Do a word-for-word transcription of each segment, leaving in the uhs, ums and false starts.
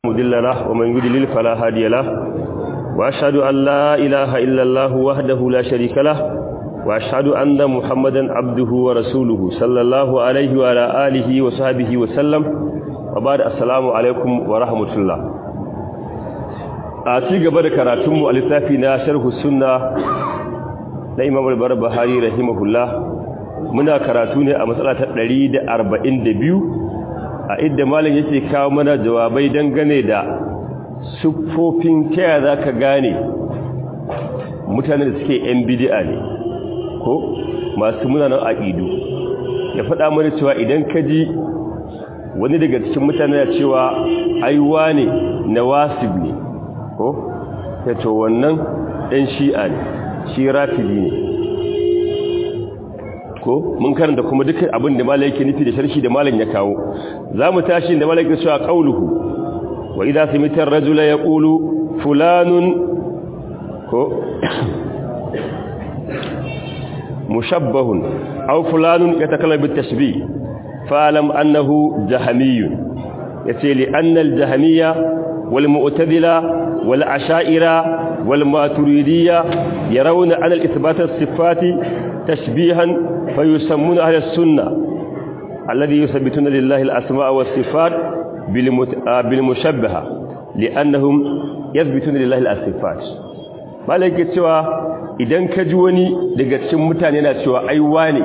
مضل له ومن يضلل فلا هادي له وأشهد أن لا إله إلا الله وحده لا شريك له وأشهد أن محمدا عبده ورسوله صلى الله عليه وعلى آله وصحبه وسلم وبعد السلام عليكم ورحمة الله a ci gaba da karatunmu a littafi na sharhu sunna na Imam al-Barbahari rahimahullah muna karatu ne a matsala ta ɗari da arba'in da biyu a idda malam yake kawo mana jawabai dangane da siffofin taya zaka gane mutanen da suke yan bid'a ne ko masu munanan aqidu ya faɗa mana cewa idan ka ji wani daga cikin mutane ya cewa aiwa ne nawasib ne ko ya ce wannan ɗan shi'a ne shi rafidi ne ko mun karanta kuma dukkan abin da malai yake nufi da sharhi da malam ya kawo zamu tashi da malai yake cewa qauluhu wa idha samita ar-rajula yaqulu fulanun ko mushabbahun aw fulanun yatakallamu bit-tashbih fa'lam annahu jahmiyun yace li anna al-jahmiyya wal mu'tazila wal asha'ira wal maturidiyya yarawna anna al-ithbat as-sifati تشبيها فيسمون أهل السنة الذي يثبتون لله الأسماء والصفات بالمشبهة لأنهم يثبتون لله الصفات malaka cewa idan ka ji wani daga cikin mutane yana cewa ai wane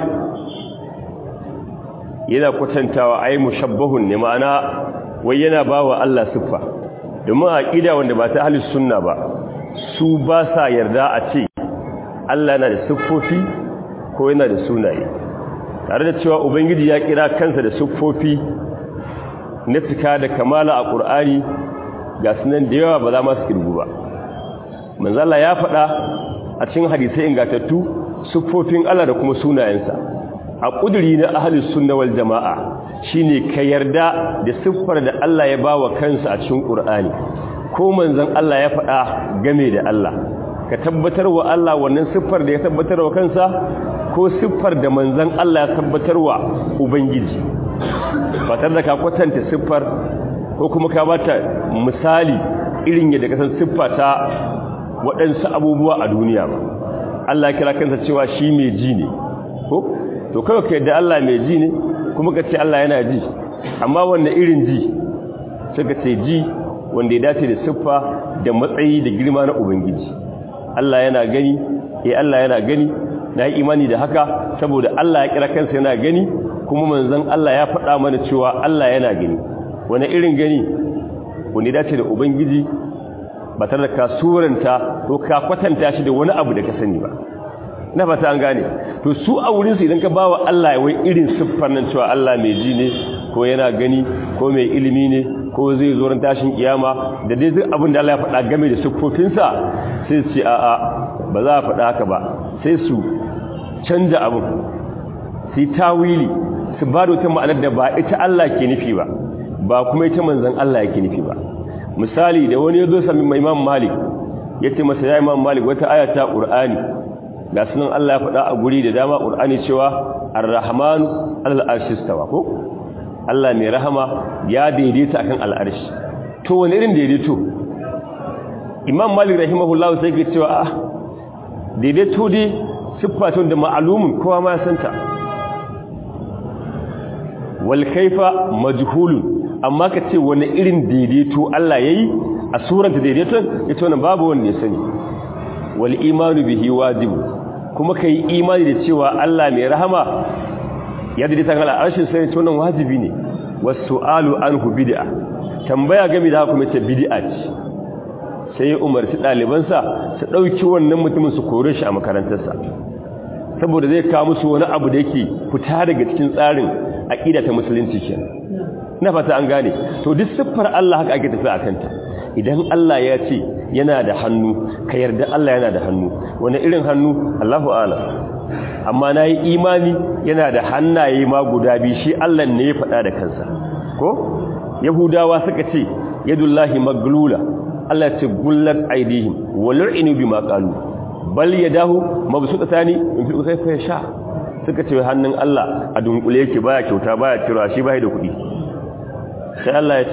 yana kwatantawa ai mushabbahun ne ma'ana wai yana bawa Allah siffa domin aqida wanda ba ta ahli sunna ba su ba sa yarda a ce Allah yana da siffofi ko yana da sunaye tare da cewa ubangiji ya kira kansa da siffofi na cika da kamala a Qur'ani ga sunan da yawa ba za ma su kirgu ba manzo Allah ya faɗa a cikin hadisi ingantattu siffofin Allah da kuma sunayensa a kuduri na ahlus sunna wal jamaa shine ka yarda da siffar da Allah ya bawa kansa a cikin Qur'ani ko manzon Allah ya faɗa game da Allah ka tabbatar wa Allah wannan siffar da ya tabbatar wa kansa ko siffar da manzon Allah ya tabbatar wa ubangiji ba tare da ka kwatanta siffar ko kuma ka bata misali irin yadda ka san siffa ta waɗansu abubuwa a duniya ba Allah ya kira kansa cewa shi mai ji ne ko to kawai ka yadda Allah mai ji ne kuma ka ce Allah yana ji amma wannan irin ji sai ka ce ji wanda ya dace da siffa da matsayi da girma na ubangiji Allah yana gani eh Allah yana gani na yi imani da haka saboda Allah ya kira kansa yana gani kuma manzon Allah ya faɗa mana cewa Allah yana gani wani irin gani wanda dace da ubangiji ba tare da ka suranta ko ka kwatanta shi da wani abu da ka sani ba na fata an gane to su a wurin su idan ka bawa Allah wai irin siffar nan cewa Allah mai ji ne ko yana gani ko mai ilimi ne ko zai zo ran tashin kiyama da dai duk abin da Allah ya faɗa game da siffofinsa sai su ce a'a ba za a faɗa haka ba sai su canja abin su yi tawili su ba da wata ma'anar da ba ita Allah ke nufi ba ba kuma ita manzan Allah yake nufi ba misali da wani ya zo sami mai Imam Malik ya ce masa ya Imam Malik wata aya ta Qur'ani ga sunan Allah ya faɗa a guri da dama Qur'ani cewa Ar-Rahmanu 'alal arshi istawa ko Allah mai rahama ya daidaita akan al'arshi to wani irin daidaito Imam Malik rahimahullahu sai ke cewa ah daidaito dai siffatun da ma'alumin kowa ma santa wal kaifa majhulun amma ka ce wani irin daidaito Allah yayi a suranta daidaiton ita wannan babu wanda ya sani wal imanu bihi wajibu kuma kai imani da cewa Allah mai rahama ya daidaita kan al'arshin sai ita wannan wajibi ne wasu'alu anhu bid'a tambaya game da haka mace bid'a ce sai ya umarci ɗalibansa su ɗauki wannan mutumin su kore shi a makarantarsa saboda zai kawo musu wani abu da yake fita daga cikin tsarin aƙida ta musulunci kenan na fata an gane to duk siffar Allah haka ake tafi a kanta idan Allah ya ce yana da hannu ka yarda Allah yana da hannu wani irin hannu Allahu a'lam amma na yi imani yana da hannaye ma guda biyu shi Allah ne ya faɗa da kansa ko yahudawa suka ce yadullahi maglula Allah ce gullat aidihim wal'inu bima qalu bal yadahu mabsutatani in fi kayfa yasha suka ce hannun Allah a dunkule yake baya kyauta baya tira shi bai da kuɗi sai Allah ya ce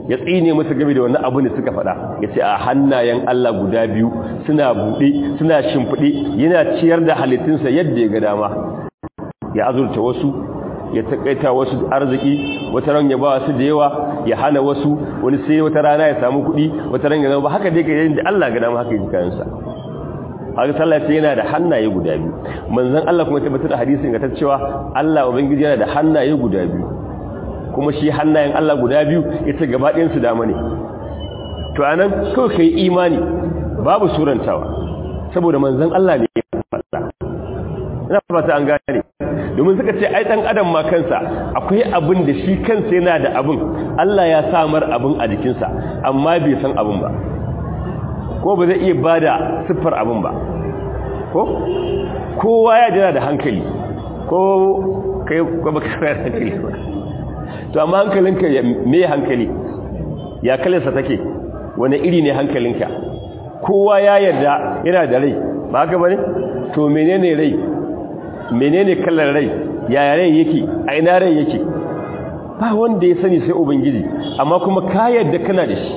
ya tsine musu game da wannan abu ne suka faɗa yace a hannayen Allah guda biyu suna buɗe suna shimfiɗe yana ciyar da halittunsa yadda ya ga dama ya azurta wasu ya takaita wasu arziki wata ran ya ba su da yawa ya hana wasu wani sai wata rana ya samu kuɗi wata ran ya zama ba haka dai kai da Allah ga dama haka yake kansa haka sallah sai yana da hannaye guda biyu manzon Allah kuma tabbatar da hadisin ga cewa Allah ubangiji yana da hannaye guda biyu kuma shi hannayen Allah guda biyu yace gaba ɗayan su dama ne to anan kawai kai imani babu surantawa saboda manzon Allah ne ya faɗa ina fata an gane domin suka ce ai dan adam ma kansa akwai abin da shi kansa yana da abin Allah ya samar abin a jikinsa amma bai san abin ba ko ba zai iya bada siffar abin ba ko kowa ya jira da hankali ko kai ko baka da hankali ba to amma hankalinka me hankali ya kalinsa take wani iri ne hankalinka kowa ya yarda yana da rai ba haka bane to menene rai menene kallon rai yaya rai yake a ina rai yake ba wanda ya sani sai ubangiji amma kuma ka yarda kana da shi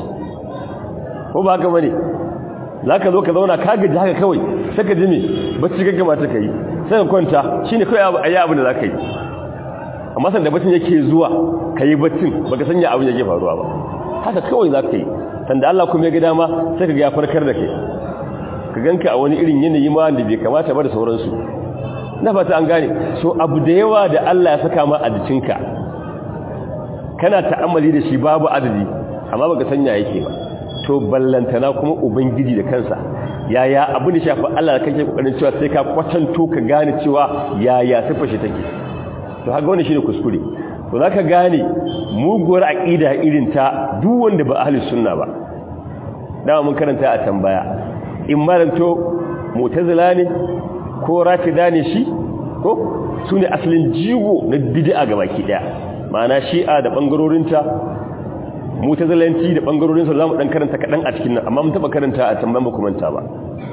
ko ba haka bane zaka zo ka zauna ka gaji haka kawai sai ka ji me bacci kake mata kai sai ka kwanta shine kai ayi abin da zaka yi amma san da baccin yake zuwa kai baccin baka sanya abin yake faruwa ba haka kawai zaka yi sanda Allah kuma ya ga dama sai ka ga ya farkar da kai ka ganka a wani irin yanayi ma da bai kamata ba da sauransu na fata an gane so abu da yawa da Allah ya saka ma a jikinka kana ta'ammali da shi babu adadi amma baka sanya yake ba to ballantana kuma ubangiji da kansa yaya abu da shafi Allah da kake kokarin cewa sai ka kwatanto ka gane cewa yaya sifa shi take to haka wannan shine kuskure to zaka gane muguwar aqida irin ta duk wanda ba ahli sunna ba dama mun karanta a tambaya in maranto mu'tazila ne ko rafida ne shi ko sune asalin jigo na bid'a gabaki daya ma'ana shi'a da bangarorinta mutazilanci da bangarorinsa zamu dan karanta kadan a cikin nan amma mun taba karanta a tambayan ba kuma ba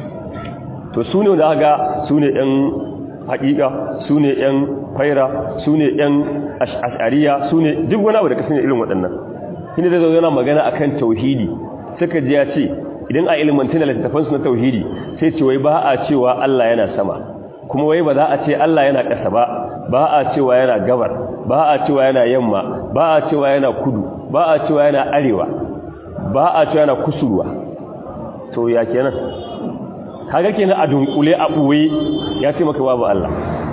to sune da ga sune ɗan haƙiƙa sune ɗan faira sune ɗan ash'ariya sune duk wani abu da kasan irin waɗannan shine zai zo yana magana akan tauhidi suka ji ya ce idan a ilmantin littafansu na tauhidi sai ce wai ba a cewa Allah yana sama kuma wai ba za a ce Allah yana ƙasa ba ba a cewa yana gabar ba a cewa yana yamma ba a cewa yana kudu ba a cewa yana arewa ba a cewa yana kusurwa to ya kenan kaga kenan a dunkule a buwe ya ce maka babu Allah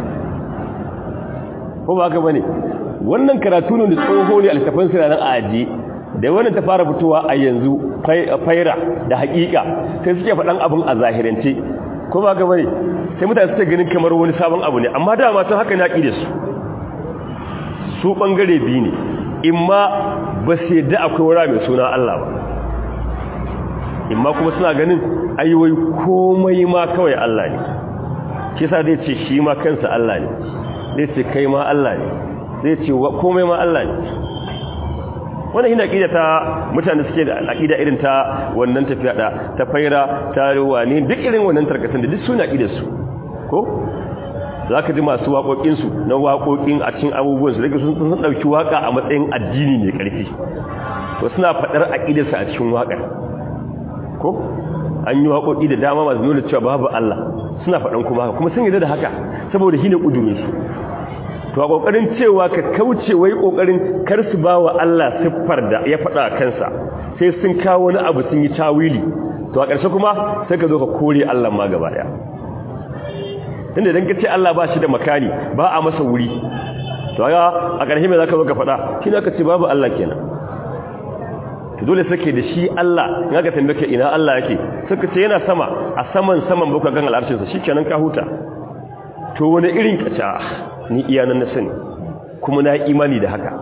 ko ba haka bane wannan karatu ne da tsoho ne a littafansu nan a aje da wannan ta fara fitowa a yanzu faira da hakika sai suke faɗan abin a zahirance ko ba ga bane sai mutane suke ganin kamar wani sabon abu ne amma da ma sun haka na kide su su bangare biyu ne imma ba sai da akwai wura mai suna Allah ba imma kuma suna ganin ayyuwai komai ma kawai Allah ne kisa zai ce shi ma kansa Allah ne zai ce kai ma Allah ne zai ce komai ma Allah ne wannan ina aqida ta mutane suke da aqida irin ta wannan tafiya da ta faira ta wani duk irin wannan tarkatan da duk suna aqidar su ko zaka ji masu waƙoƙin su na waƙoƙin a cikin abubuwan su daga sun sun dauki waka a matsayin addini ne karfi to suna fadar aqidar su a cikin waƙar ko an yi waƙoƙi da dama masu nuna cewa babu Allah suna fadan kuma haka kuma sun yarda da haka saboda shine kudumin su to a kokarin cewa ka kauce wai kokarin kar su bawa Allah siffar da ya faɗa kansa sai sun kawo wani abu sun yi tawili to a ƙarshe kuma sai ka zo ka kore Allah ma gaba daya inda idan ka ce Allah ba shi da makani ba a masa wuri to ga a ƙarshe me zaka zo ka faɗa shi zaka ce babu Allah kenan to dole sake da shi Allah in aka tambaye ina Allah yake suka ce yana sama a saman saman baka gan al'arshin sa shikenan ka huta to wani irin kaca ni iyanan na sani kuma na imani da haka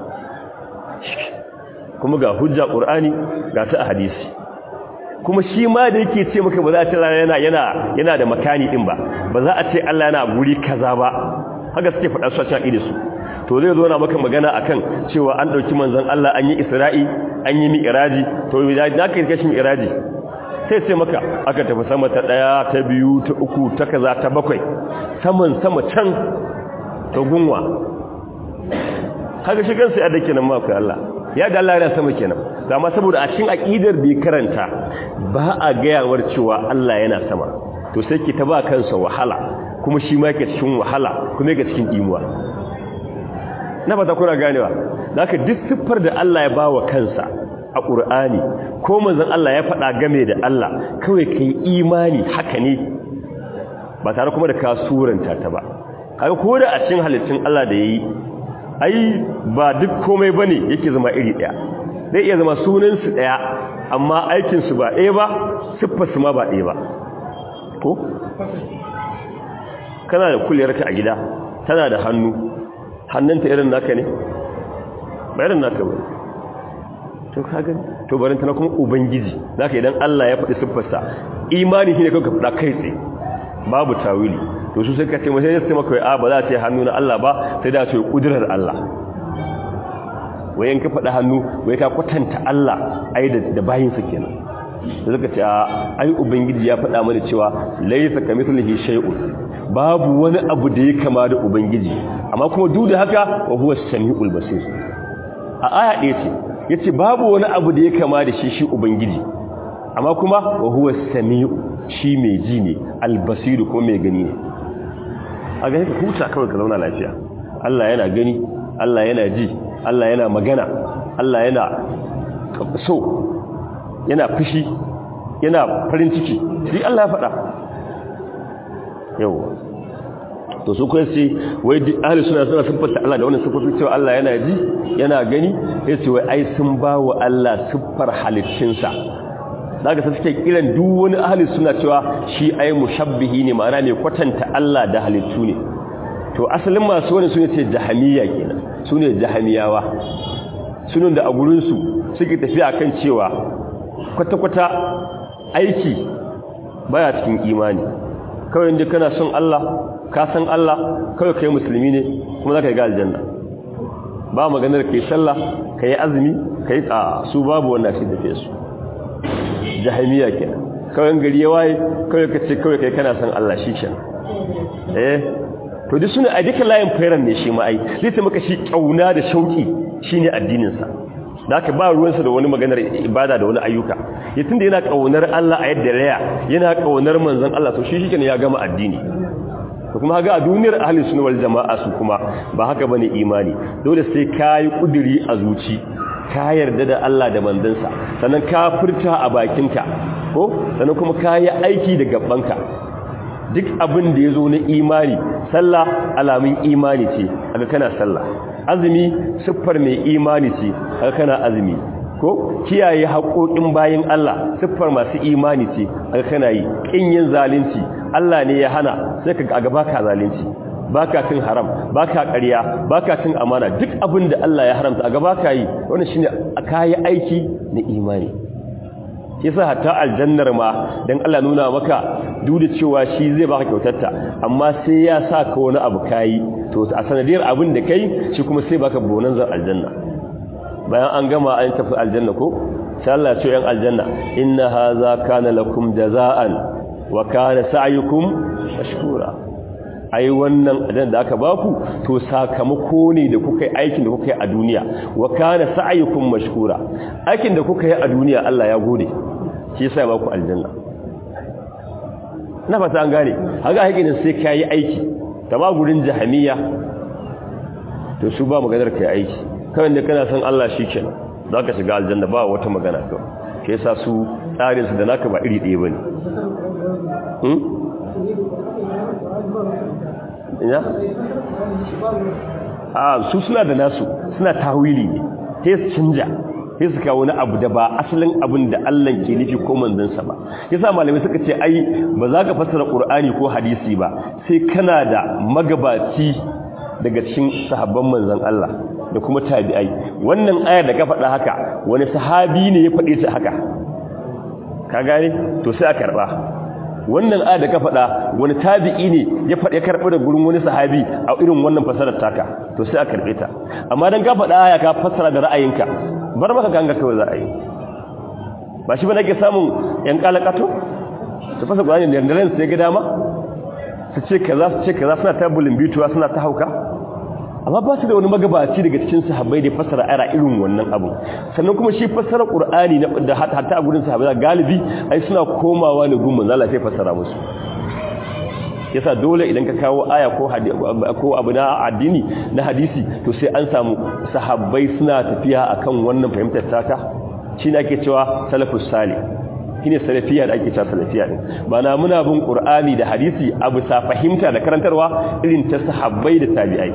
kuma ga hujja qur'ani ga ta hadisi kuma shi ma da yake ce maka ba za a ce yana yana yana da makani din ba ba za a ce Allah yana guri kaza ba haka suke faɗa su a cikin su to zai zo na maka magana akan cewa an dauki manzon Allah an yi Isra'i an yi mi'raji to da kai kashi mi'raji sai ce maka aka tafi sama ta daya ta biyu ta uku ta kaza ta bakwai saman sama can ta gunwa haka shi kansa ya dake nan ma kai Allah ya da Allah yana sama kenan amma saboda a cikin aqidar da ya karanta ba a gayawar cewa Allah yana sama to sai ki ta ba kansa wahala kuma shi ma yake cikin wahala kuma yake cikin imuwa na fata kuna ganewa zaka duk siffar da Allah ya bawa kansa a Qur'ani ko manzon Allah ya faɗa game da Allah kawai kai imani haka ne ba tare kuma da ka suranta ta ba kaga ko da a cikin halittun Allah da yayi ai ba duk komai bane yake zama iri daya zai iya zama sunan su daya amma aikin su ba ɗaya ba siffar su ma ba ɗaya ba ko kana da kuliyarka a gida tana da hannu hannunta irin naka ne ba irin naka ba to kaga to barin tana kuma ubangiji zaka idan Allah ya faɗi siffarsa imani shine kanka faɗa kai tsaye babu tawili to su sai ka ce mai sai sai maka a ba za ta yi hannu na Allah ba sai da ta yi kudurar Allah wayan ka faɗa hannu wai ka kwatanta Allah ai da bayin sa kenan da suka ce ai ubangiji ya faɗa mana cewa laysa kamithlihi shay'un babu wani abu da ya kama da ubangiji amma kuma duk da haka wa huwa as-sami'ul basir a aya ɗaya ce yace babu wani abu da ya kama da shi shi ubangiji amma kuma wa huwa as-sami'u shi mai ji ne al-basir ko mai gani ne a ga ka huta kawai ka zauna lafiya Allah yana gani Allah yana ji Allah yana magana Allah yana so yana fushi yana farin ciki sai Allah ya faɗa yau to su kai sai wai ahli suna suna siffar Allah da wannan siffar cewa Allah yana ji yana gani sai ce wai ai sun ba wa Allah siffar halittinsa daga sai suke kiran duk wani ahli suna cewa shi ai mushabbihi ne ma'ana ne kwatanta Allah da halittu ne to asalin masu wani sune ce jahamiyya kenan sune jahamiyawa sunan da a gurin su suke tafiya kan cewa kwata-kwata aiki baya cikin imani kawai inda kana son Allah ka san Allah kawai kai musulmi ne kuma zaka ga aljanna ba maganar kai sallah kai azumi kai a su babu wannan shi da fesu jahamiya kenan kawai gari ya waye kawai kace kawai kai kana son Allah shi kenan eh to duk suna a duka layin fairan ne shi ma ai zai ta maka shi kauna da shauki shine addinin sa da aka ba ruwansa da wani maganar ibada da wani ayyuka ya tunda yana kaunar Allah a yadda raya yana kaunar manzon Allah to shi shikenan ya gama addini to kuma ga a duniyar ahli sunna wal jamaa su kuma ba haka bane imani dole sai kai kuduri a zuci ka yarda da Allah da manzansa sannan ka furta a bakinka ko sannan kuma kai aiki da gabanka duk abin da yazo na imani sallah alamin imani ce aka kana sallah azumi siffar mai imani ce aka kana azumi ko kiyaye haƙoƙin bayin Allah siffar masu imani ce aka kana yi kin yin zalunci Allah ne ya hana sai ka ga baka zalunci baka cin haram baka ƙarya baka cin amana duk abin da Allah ya haramta ga baka yi wannan shine kai aiki na imani yasa hatta aljannar ma dan Allah nuna maka duk da cewa shi zai baka kyautarta amma sai ya saka wani abu kai to a sanadiyar abin da kai shi kuma sai baka bonanzar aljanna bayan an gama an tafi aljanna ko sai Allah ya ce yan aljanna inna hadha kana lakum jazaan wa kana sa'yukum mashkura ai wannan adan da aka baku to sakamako ne da kuka yi aikin da kuka yi a duniya wa kana sa'yukum mashkura aikin da kuka yi a duniya Allah ya gode shi yasa ya baku aljanna na fata an gane haka haƙin sai kai aiki ta ba gurin jahamiya to su ba maganar kai aiki kawai da kana san Allah shikenan zaka shiga aljanna ba wata magana to ke yasa su tsarin su da naka ba iri ɗaya bane hmm ina a su suna da nasu suna tawili ne sai su canja sai su kawo wani abu da ba asalin abin da Allah ke nufi ko manzansa ba yasa malamai suka ce ai ba za ka fassara Qur'ani ko hadisi ba sai kana da magabaci daga cikin sahabban manzon Allah da kuma tabi'ai wannan ayar da ka faɗa haka wani sahabi ne ya faɗe ta haka ka gane to sai a karba wannan ayar da ka faɗa wani tabi'i ne ya faɗe karɓi da gurin wani sahabi a irin wannan fasarar taka to sai a karɓe ta amma dan ka faɗa aya ka fassara da ra'ayinka bar maka ganga kawai za a yi ba shi ba nake samun yan kalakato su fasa Qur'ani da yandaren sai ga dama su ce kaza su ce kaza suna ta bulin bituwa suna ta hauka amma ba su da wani magabaci daga cikin sahabbai da fassara ayar irin wannan abu. Sannan kuma shi fassara Qur'ani da hatta a gurin sahabbai galibi ai suna komawa ne gurin manzo Allah sai fassara musu. Yasa dole idan ka kawo aya ko ko abu na addini na hadisi to sai an samu sahabbai suna tafiya akan wannan fahimtar taka. Shine ake cewa salafus salih. Shine salafiya da ake cewa salafiya din. Bana muna bin Qur'ani da hadisi abu sa fahimta da karantarwa irin ta sahabbai da tabi'ai.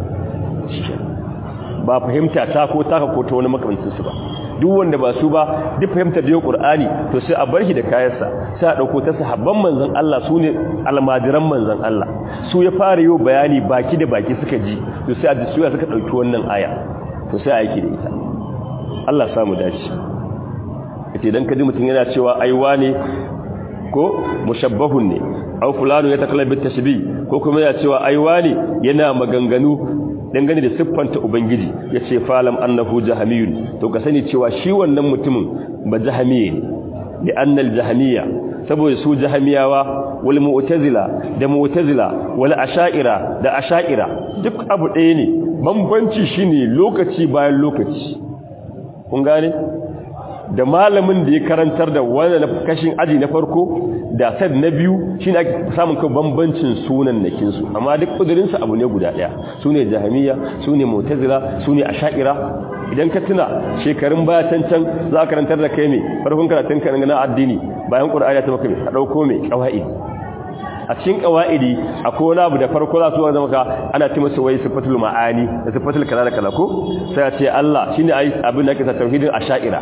Ba fahimta ta ko taka ko ta wani makamancin su ba. Duk wanda ba su ba duk fahimtar da Qur'ani to sai a bar shi da kayansa, sai a dauko ta sahabban manzon Allah sune almajiran manzon Allah. Su ya fara yau bayani baki da baki suka ji, to sai a ji suya suka dauki wannan aya. To sai a yake da ita. Allah samu dace. Ita idan ka ji mutun yana cewa aiwa ne ko mushabbahun ne, au fulanu ya takalla bit tashbih ko kuma yana cewa aiwa ne yana maganganu dangane da siffanta ubangiji yace falam annahu jahamiyun, to ka sani cewa shi wannan mutumin ba jahamiye ne, li anna al jahamiyya saboda su jahamiyawa wal mu'tazila da mu'tazila wal asha'ira da asha'ira duk abu ɗaya ne, bambanci shine lokaci bayan lokaci. Kun gane da malamin da ya karantar da wannan kashin aji na farko da sad na biyu shine ake samun kan bambancin sunan nakin su, amma duk kudirin su abu ne guda daya. Sune jahamiyya, sune mu'tazila, sune asha'ira. Idan ka tuna shekarun baya can can za ka karantar da kai me farkon karatun ka na addini bayan Qur'ani ta maka ka dauko me qawaid. A cikin qawaidi akwai wani abu da farko za su zama ka ana ce masa wai sifatul ma'ani da sifatul kaza da kaza ko sai a ce Allah shine abin da ake sa tauhidin asha'ira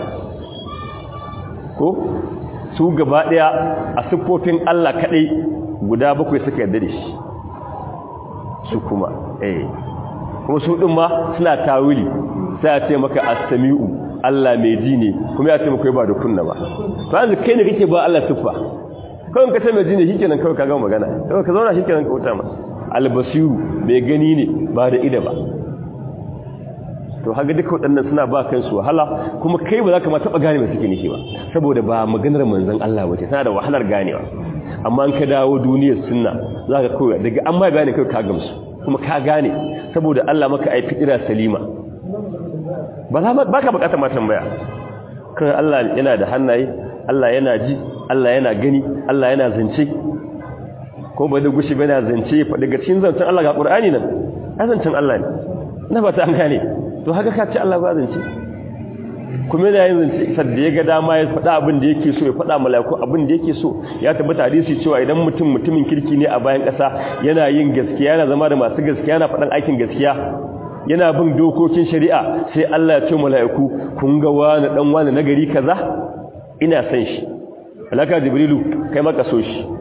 ko su gaba daya a siffofin Allah kadai guda bakwai suka yarda da shi su kuma eh kuma su din ma suna tawili sai a ce maka as-sami'u Allah mai ji ne kuma ya ce maka ba da kunna ba to yanzu kai ne kake ba Allah siffa kawai ka ce mai ji ne shikenan kawai ka ga magana kawai ka zauna shikenan ka wuta masa al-basiru mai gani ne ba da ida ba. To haka duka waɗannan suna ba kansu wahala kuma kai ba za ka ma taɓa gane mai suke nishi ba saboda ba maganar manzon Allah wace tana da wahalar ganewa. Amma an ka dawo duniyar sunna za ka koya daga an ma gane kai ka gamsu kuma ka gane saboda Allah maka ai fitira salima. Ba za ba ka bukatar ma tambaya kai Allah yana da hannaye, Allah yana ji, Allah yana gani, Allah yana zance ko ba da gushi ba yana zance daga cikin zancen Allah ga Qur'ani nan zancen Allah ne na ba ta an gane. To haka ka ce Allah ba zance kuma yana yin zance sadda ya ga dama ya faɗa abin da yake so ya faɗa mala'iku abin da yake so. Ya tabbata hadisi cewa idan mutum mutumin kirki ne a bayan ƙasa yana yin gaskiya, yana zama da masu gaskiya, yana faɗan aikin gaskiya, yana bin dokokin shari'a, sai Allah ya ce mala'iku kun ga wani dan wani nagari kaza ina san shi. Malaka Jibrilu kai maka so shi.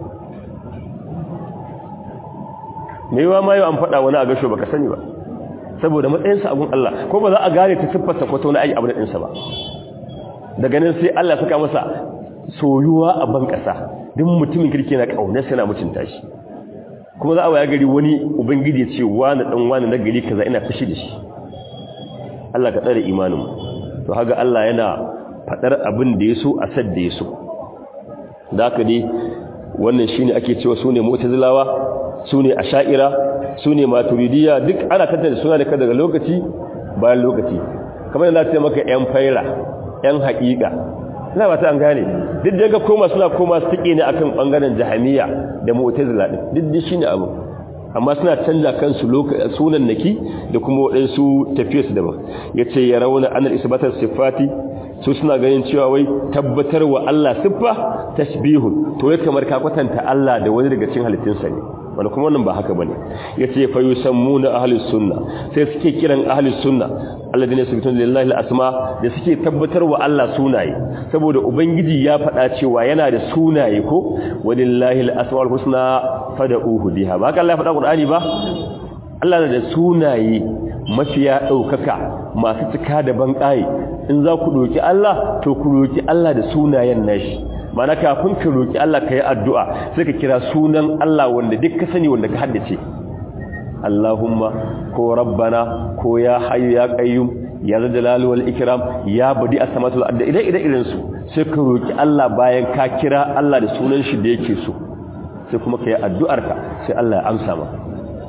Me yawa ma yau an faɗa wani a gasho baka sani ba saboda matsayinsa abun Allah ko ba za a gane ta siffarsa ko ta wani ayi abin ɗinsa ba. Daga nan sai Allah suka masa soyuwa a ban ƙasa duk mutumin kirki na ƙaunar sai na mutunta shi. Kuma za a waya gari wani ubangiji ya ce wani dan wani na gari kaza ina fashi da shi. Allah ka tsare imanin. To haka Allah yana fadar abin da yaso a sad da yaso. Da haka dai wannan shine ake cewa sune mu'tazilawa, sune asha'ira, sune maturidiyya, duk ana tantance suna da kada daga lokaci bayan lokaci. Kamar yadda ce maka yan faira, yan haƙiƙa. Ina ba ta an gane. Duk da ga koma suna koma su tike ne akan bangaren jahamiyya da mu'tazila din. Duk shine abu. Amma suna canza kansu lokacin sunan naki da kuma waɗansu tafiyarsu daban. Yace ya rauna anal isbatar sifati su suna ganin cewa wai tabbatar wa Allah siffa tashbihun to ya kamar ka kwatanta Allah da wani daga cikin halittunsa ne. Wanda kuma wannan ba haka bane. Yace fa yusammuna ahlus sunna sai suke kiran ahlus sunna alladhina yasbituna lillahi al-asma da suke tabbatar wa Allah sunaye saboda ubangiji ya faɗa cewa yana da sunaye ko walillahi al-asmaul husna fad'uhu biha ba haka Allah ya faɗa Qur'ani ba. Allah da sunaye mafiya daukaka masu cika da banƙaye in za ku roki Allah to ku roki Allah da sunayen nashi. Mana kafin ka roki Allah kai addu'a sai ka kira sunan Allah wanda duk ka sani wanda ka haddace. Allahumma ko rabbana ko ya hayyu ya qayyum ya jalal wal ikram ya badi as-samatul ard idan idan irin su sai ka roki Allah bayan ka kira Allah da sunan shi da yake so sai kuma kai addu'arka sai Allah ya amsa maka.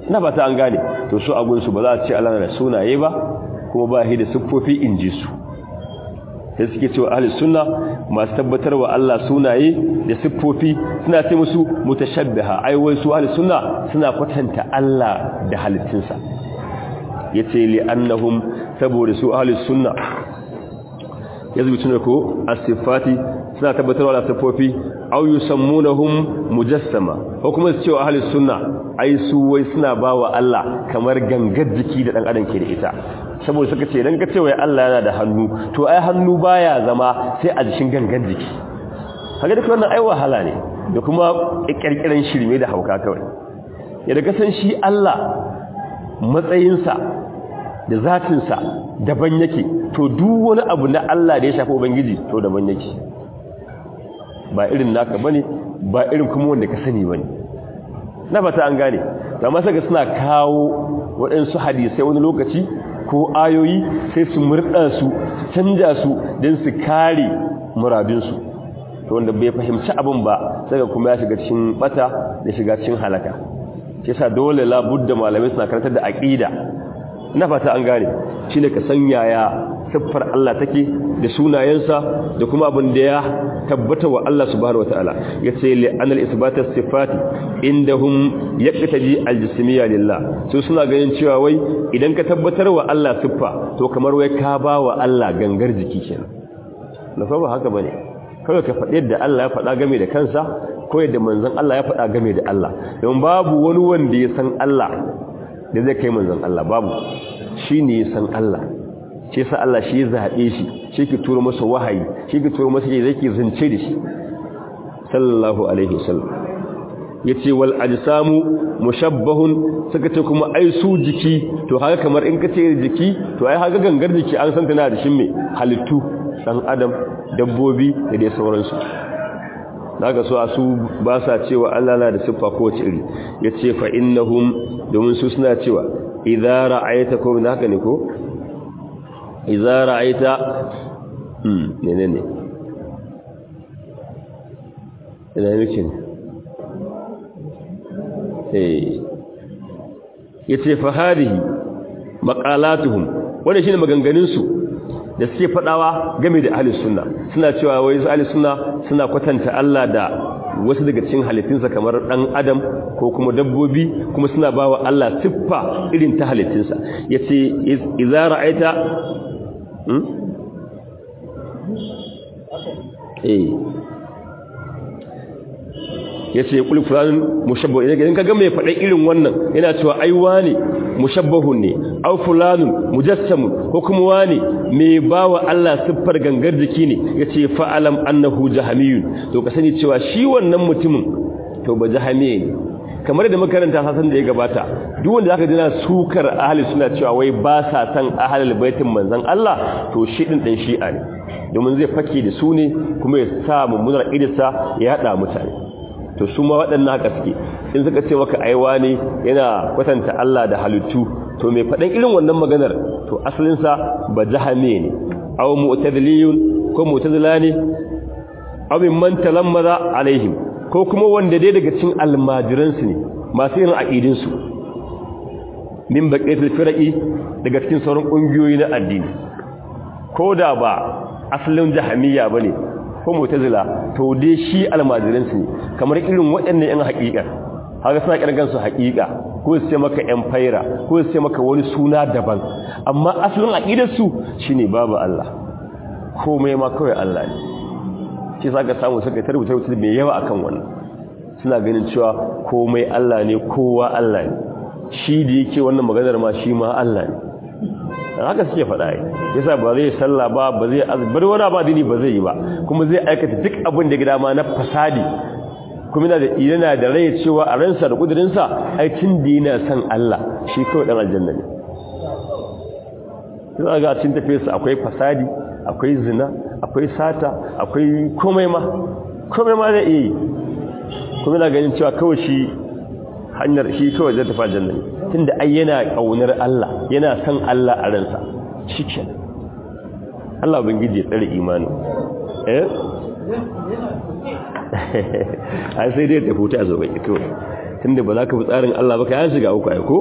na ba ta an gane to su a gunsu ba za a ce Allah na da sunaye ba kuma ba shi da siffofi in ji su sai suke cewa ahli sunna masu tabbatar wa Allah sunaye da siffofi suna ce musu mutashabbiha ai wai su ahli sunna suna kwatanta Allah da halittunsa yace li annahum saboda su ahli sunna yazbituna ko as-sifati suna tabbatar wa siffofi aw yusammunahum mujassama ko kuma su cewa ahli sunna ai su wai suna bawa Allah kamar gangar jiki da dan adam ke da ita saboda suka ce dan ka ce wai Allah yana da hannu to ai hannu baya zama sai a jikin gangan jiki kaga duk wannan ai wahala ne da kuma kirkiran shirme da hauka kawai ya daga san shi Allah matsayinsa da zatinsa daban yake to duk wani abu na Allah da ya shafi ubangiji to daban yake ba irin naka bane ba irin kuma wanda ka sani bane na fata an gane amma saka suna kawo waɗansu hadisai wani lokaci ko ayoyi sai su murda su canja su don su kare muradinsu to wanda bai fahimci abin ba sai kuma ya shiga cikin bata da shiga cikin halaka shi yasa dole la budda malamai suna karantar da aqida na fata an gane shine ka san yaya siffar Allah take da sunayensa da kuma abin da ya tabbata wa Allah subhanahu wataala yace li anal isbata sifati indahum yaqtaji aljismiyya lillah so suna ganin cewa wai idan ka tabbatar wa Allah siffa to kamar wai ka ba wa Allah gangar jiki kenan na fa ba haka bane kawai ka faɗi yadda Allah ya faɗa game da kansa ko yadda manzon Allah ya faɗa game da Allah don babu wani wanda ya san Allah da zai kai manzon Allah babu shine ya san Allah shi sa Allah shi ya zaɓe shi shi ke turo masa wahayi shi ke turo masa zai ke zance da shi sallallahu alaihi wasallam yace wal ajsamu mushabbahun suka ce kuma ai su jiki to haka kamar in ka ce jiki to ai haka gangar jiki an san tana da shin me halittu dan adam dabbobi da dai sauransu daga so su ba sa cewa Allah na da siffa ko wace iri yace fa innahum domin su suna cewa idza ra'aytakum haka ne ko idza ra'aita hmm menene ina yake eh yace fa hadihi maqalatuhum wannan shine maganganun su da suke fadawa game da ahli sunna suna cewa wai ahli sunna suna kwatanta Allah da wasu daga cikin halittunsa kamar dan adam ko kuma dabbobi kuma suna bawa Allah siffa irin ta halittunsa yace idza ra'aita hmm eh yace kul fulanun mushabbah idan kaga mai faɗa irin wannan yana cewa ai wani mushabbahun ne aw fulanun mujassamun ko kuma wani mai bawa Allah siffar gangar jiki ne yace fa'alam annahu jahamiyun to ka sani cewa shi wannan mutumin to ba jahamiye ne kamar da makaranta sasan da ya gabata duk wanda zaka dina sukar ahli suna cewa wai ba sa san ahlul baitin manzon Allah to shi din dan shi'a ne domin zai fake da su ne kuma ya sa mummunar idisa ya hada mutane to su ma waɗannan haka suke in suka ce maka aiwa ne yana kwatanta Allah da halittu to mai faɗan irin wannan maganar to asalinsa ba jahame ne aw mu'tadiliyun ko mu'tazila ne aw mimman talammaza alaihim ko kuma wanda dai daga cikin almajiransu ne masu irin aqidin su min baqiyatul firqi daga cikin sauran kungiyoyi na addini ko da ba asalin jahamiyya bane ko mu'tazila to dai shi almajiransu ne kamar irin waɗannan yan haƙiƙa haka suna kirgan su haƙiƙa ko su ce maka yan faira ko su ce maka wani suna daban amma asalin aqidar su shine babu Allah komai ma kawai Allah ne shi saka samu suka tarbuta rubutu mai yawa akan wannan suna ganin cewa komai Allah ne kowa Allah ne shi da yake wannan maganar ma shi ma Allah ne haka suke faɗa yi yasa ba zai sallah ba ba zai azbar wani ba dini ba zai yi ba kuma zai aikata duk abin da gida ma na fasadi kuma yana da yana da rai cewa a ransa da kudirinsa aikin da yana san Allah shi kawai dan aljanna ne sai ga cin tafiyarsa akwai fasadi akwai zina akwai sata akwai komai ma komai ma zai yi kuma yana ganin cewa kawai shi hanyar shi kawai zai tafi aljanna ne tunda ai yana kaunar Allah yana san Allah a ransa shikenan Allah ubangiji ya tsare imani eh ai sai dai ta futa zo bai kawai tunda ba za ka bi tsarin Allah ba ka ya shiga uku ai ko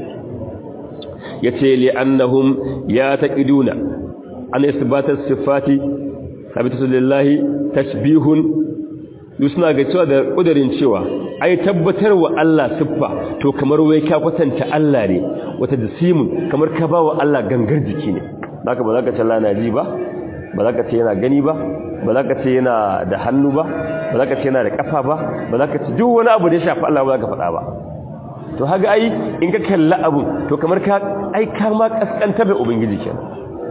yace li annahum ya taqiduna an isbata sifati sabitatu lillahi tashbihun yusna ga cewa da kudirin cewa ai tabbatar wa Allah siffa to kamar wai ka kwatanta Allah ne wata disimun kamar ka bawa Allah gangar jiki ne haka ba za ka ce Allah na ji ba ba za ka ce yana gani ba ba za ka ce yana da hannu ba ba za ka ce yana da kafa ba ba za ka ce duk wani abu da ya shafi Allah ba za ka faɗa ba to haga ai in ka kalla abu to kamar ka ai ka ma kaskanta da ubangiji kenan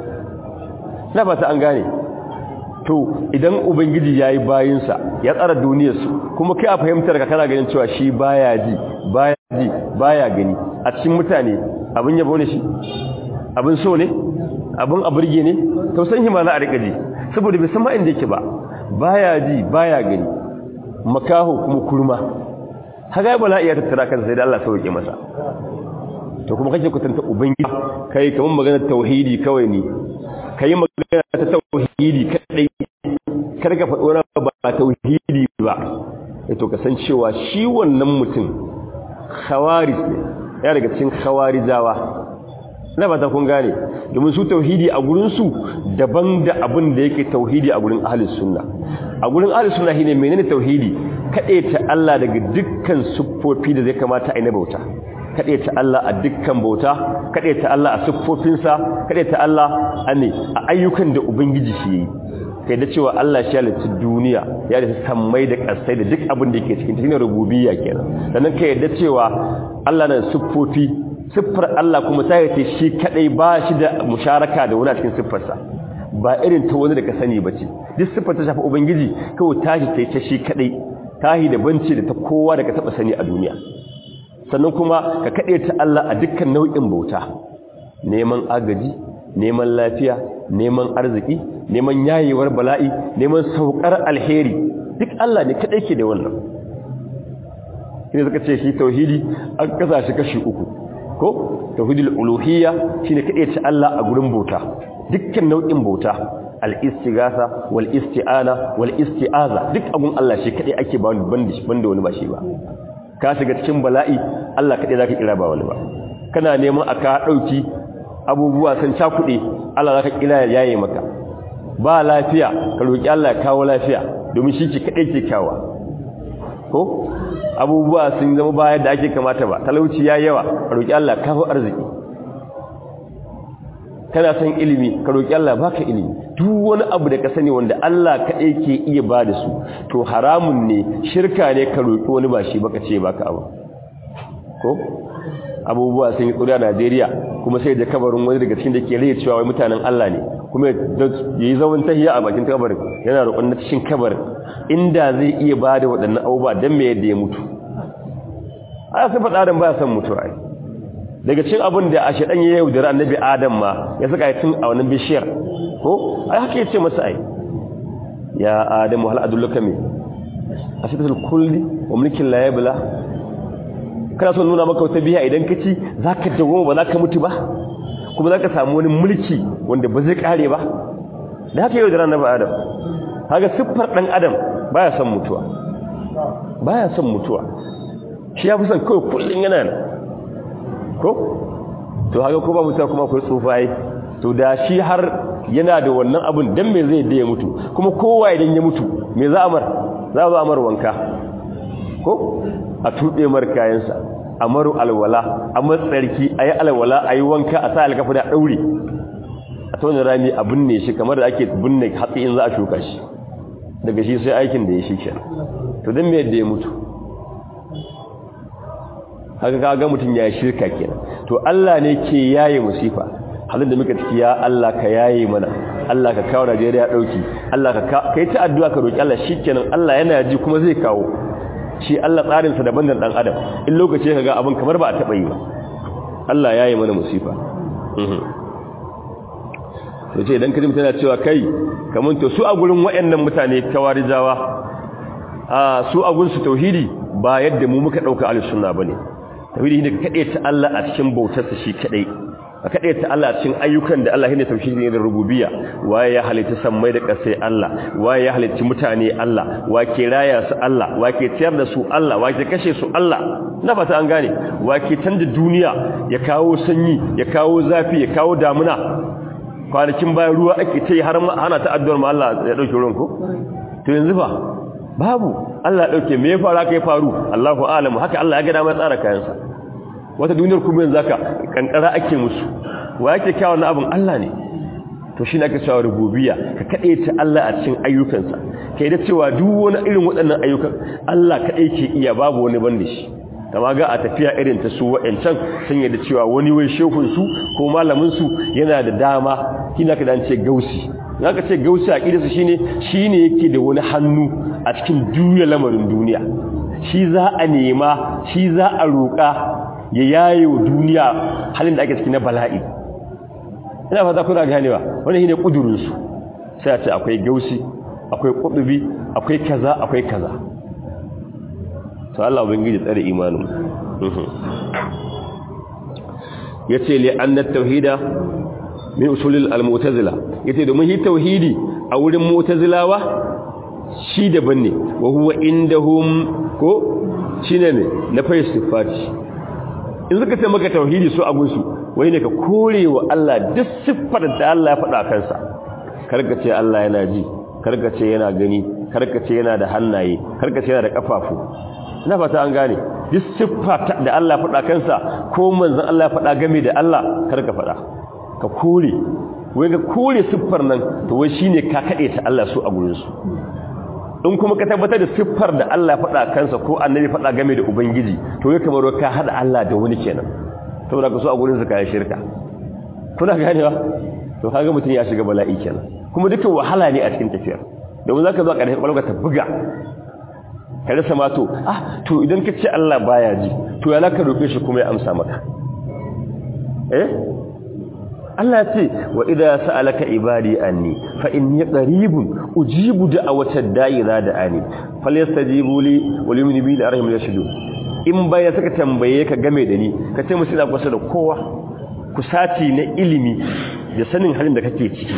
na fata an gane to idan ubangiji yayi bayinsa ya tsara duniyarsu kuma kai a fahimtar ka kana ganin cewa shi baya ji baya ji baya gani a cikin mutane abin yabo ne shi abin so ne abin aburge ne to san hima na a rika ji saboda bai san ma inda yake ba baya ji baya gani makaho kuma kurma haga bala iya tattara kansa sai da Allah sauke masa to kuma kake kutanta ubangiji kai kaman maganar tauhidi kawai ne kai magana ta tauhidi kadai kar ka faɗo na ba tauhidi ba to ka san cewa shi wannan mutum khawarij ne ya daga cikin khawarijawa na ba ta kun gane domin su tauhidi a gurin su daban da abin da yake tauhidi a gurin ahlus sunna a gurin ahlus sunna shine menene tauhidi ta Allah daga dukkan siffofi da zai kamata a yi na bauta ta Allah a dukkan bauta ta Allah a siffofinsa ta Allah a ne a ayyukan da ubangiji shi yi kai da cewa Allah shi halitta duniya ya da sammai da kasai da duk abin da yake cikin ta shine rububiyya kenan sannan kai da cewa Allah na siffofi siffar Allah kuma sai ce shi kadai ba shi da musharaka da wani cikin siffarsa ba irin ta wani da ka sani bace duk siffar ta shafi ubangiji kawai tashi sai ta shi kadai tahi da banci da ta kowa da ka taba sani a duniya sannan kuma ka kade ta Allah a dukkan nau'in bauta neman agaji neman lafiya neman arziki neman yayewar bala'i neman saukar alheri duk Allah ne kadai ke da wannan kine suka ce shi tauhidi an kasa shi kashi uku ko tauhidul uluhiyya shine kade ta Allah a gurin bauta dukkan nau'in bauta al-istighatha wal isti'ana wal isti'aza duk abun Allah shi kadai ake ba banda banda wani ba shi ba ka shiga cikin bala'i Allah kadai zaka kira ba wani ba kana neman aka dauki abubuwa san cakude Allah zaka kira yaye maka ba lafiya ka roki Allah ya kawo lafiya domin shi ke kadai ke kawo ko abubuwa sun zama bayar da ake kamata ba talauci ya yawa ka roki Allah kawo arziki kana san ilimi ka roki Allah baka ilimi duk wani abu da ka sani wanda Allah kadai ke iya bada su to haramun ne shirka ne ka roki wani ba shi baka ce baka abu ko abubuwa sun yi tsuri a Najeriya kuma sai da kabarin wani daga cikin da ke rai cewa wai mutanen Allah ne kuma yayi zaman tahiya a bakin kabarin yana roƙon na cikin kabarin inda zai iya bada waɗannan abubuwa dan me yadda ya mutu a sai faɗa dan baya son mutuwa ai daga cikin abin da a shedan ya yaudara annabi Adam ma ya saka tun a wannan bishiyar ko ai haka yace masa ai ya Adam hal adulluka mi asidatul kulli wa mulkin la yabla kana so nuna maka wata biya idan kaci zaka dawo ba zaka mutu ba kuma zaka samu wani mulki wanda ba zai kare ba da haka yaudara annabi Adam kaga siffar dan Adam baya son mutuwa baya son mutuwa shi ya fi son kai kullun yana ko to haka ko ba mutuwa kuma akwai tsufai to da shi har yana da wannan abun dan me zai da ya mutu kuma kowa idan ya mutu me za a mar za a mar wanka ko a tube mar kayansa amaru alwala amma tsarki ayi alwala ayi wanka a sa alkafa da daure a tona rami a binne shi kamar da ake binne hatsi in za a shuka shi daga shi sai aikin da ya shi kenan to dan me da ya mutu haka kaga mutun ya shirka kenan to Allah ne ke yaye musifa halin da muka ciki ya Allah ka yaye mana Allah ka kawo Najeriya dauki Allah ka kai ta addu'a ka roki Allah shikenan Allah yana ji kuma zai kawo shi Allah tsarin sa daban da dan adam in lokaci kaga abin kamar ba a taba yi ba Allah yaye mana musifa mhm to ce idan kaji mutana cewa kai kaman to su a gurin wayannan mutane kawarijawa a su a gurin su tauhidi ba yadda mu muka dauka al-sunna bane tauhidi ne kade ta Allah a cikin bautarsa shi kadai a kaɗai ta Allah cikin ayyukan da Allah ne tauhidi ne da rububiyya waye ya halitta sammai da ƙasai Allah waye ya halitta mutane Allah wake raya su Allah wake tiyar da su Allah wake kashe su Allah na fata an gane wake canza duniya ya kawo sanyi ya kawo zafi ya kawo damuna kwanakin bayan ruwa ake ta yi har hana ta addu'ar ma Allah ya dauke ruwan ko to yanzu ba babu Allah ya dauke me ya fara kai faru Allahu a'lam haka Allah ya ga dama tsara kayansa wata duniyar kuma yanzu zaka kankara ake musu wa yake kawo wannan abin Allah ne to shi ne aka cewa rububiyya ka kade ta Allah a cikin ayyukansa kai da cewa duk wani irin waɗannan ayyukan Allah kadai ke iya babu wani banda shi kama ga a tafiya irin ta su wa'ancan sun yadda cewa wani wai shehun su ko malamin su yana da dama kina ka dan ce gausi zaka ce gausi a kidansu shine shine yake da wani hannu a cikin juya lamarin duniya shi za a nema shi za a roƙa ya yayo duniya halin da ake cikin na bala'i ina fata kuna ganewa wannan shine kudurin su sai a ce akwai gausi akwai kudubi akwai kaza akwai kaza to Allah ubangiji tsare imanin yace li anna tauhida min usulil al-mu'tazila yace domin shi tauhidi a wurin mu'tazilawa shi daban ne wa huwa indahum ko shine ne na fa sifati in suka ce maka tauhidi su abun su wai ne ka korewa Allah duk siffar da Allah ya faɗa kansa karka ce Allah yana ji karka ce yana gani karka ce yana da hannaye karka ce yana da kafafu ina fata an gane duk siffa da Allah faɗa kansa ko manzon Allah faɗa game da Allah karka faɗa ka kore wai ga kore siffar nan to wai shine ka kade ta Allah su a gurin su in kuma ka tabbatar da siffar da Allah faɗa kansa ko annabi faɗa game da ubangiji to ya kamar ka hada Allah da wani kenan saboda ka so a gurin su kai shirka kuna ganewa to kaga mutun ya shiga bala'i kenan kuma duka wahala ne a cikin tafiyar domin zaka zo a ƙarshen kwalwa ta buga ka rasa ma to ah to idan ka ce Allah baya ji to ya laka roƙe shi kuma ya amsa maka eh Allah ce wa idza sa'alaka ibadi anni fa inni qaribun ujibu da'watad da'i da ani falyastajibu li wa liyuminu bi arham yashdu in baya saka tambaye ka game da ni ka ce musu ina kusa da kowa ku sati na ilimi da sanin halin da kake ciki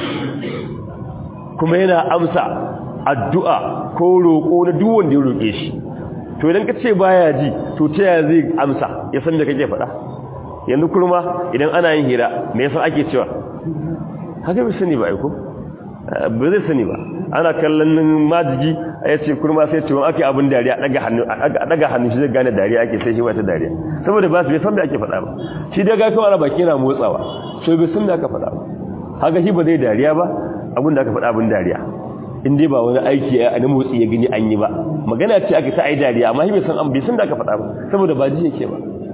kuma yana amsa addu'a ko roƙo na duk wanda ya roƙe shi to idan ka ce baya ji to ta yaya zai amsa ya san da kake faɗa yanzu kurma idan ana yin hira me yasa ake cewa haka bai sani ba aiko ba zai sani ba ana kallon majigi ya ce kurma sai ce ake abin dariya daga hannu a daga hannu shi zai gane dariya ake sai shi wata dariya saboda ba su bai san da ake faɗa ba shi da ga kawai baki yana motsawa so bai san da aka faɗa ba haka shi ba zai dariya ba abin da aka faɗa abin dariya in dai ba wani aiki a na motsi ya gani an yi ba magana ce aka ta ai dariya amma shi bai san an bai san da aka faɗa ba saboda ba ji yake ba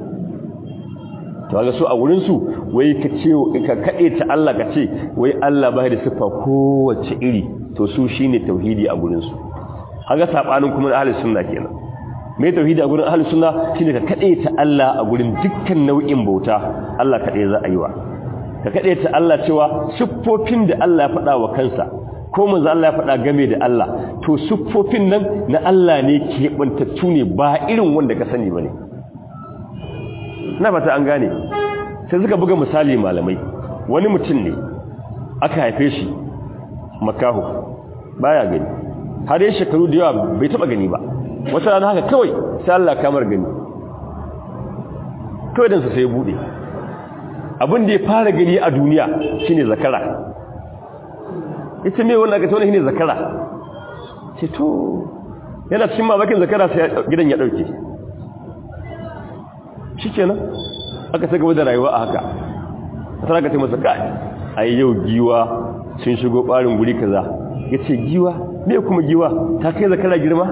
to ga su a wurin su wai ka ce ka kade ta Allah ka ce wai Allah bai da sifa kowace iri to su shine tauhidi a gurin su kaga sabanin kuma ahlus sunna kenan me tauhidi a gurin ahlus sunna shine ka kade ta Allah a gurin dukkan nau'in bauta Allah kade za a yi wa ka kade ta Allah cewa siffofin da Allah ya faɗa wa kansa ko manzo Allah ya faɗa game da Allah to siffofin nan na Allah ne ke bantattu ne ba irin wanda ka sani bane na fata an gane sai suka buga misali malamai wani mutum ne aka haife shi makaho baya gani har yi shekaru da yawa bai taba gani ba wata rana haka kawai sai Allah kamar gani kawai dan sa sai bude abin da ya fara gani a duniya shine zakara ita me wannan ga tona shine zakara ce to yana cikin mamakin zakara sai gidan ya dauke shikenan aka saka da rayuwa a haka sai aka ce masa kai ai yau giwa sun shigo barin guri kaza yace giwa me kuma giwa ta kai zakara girma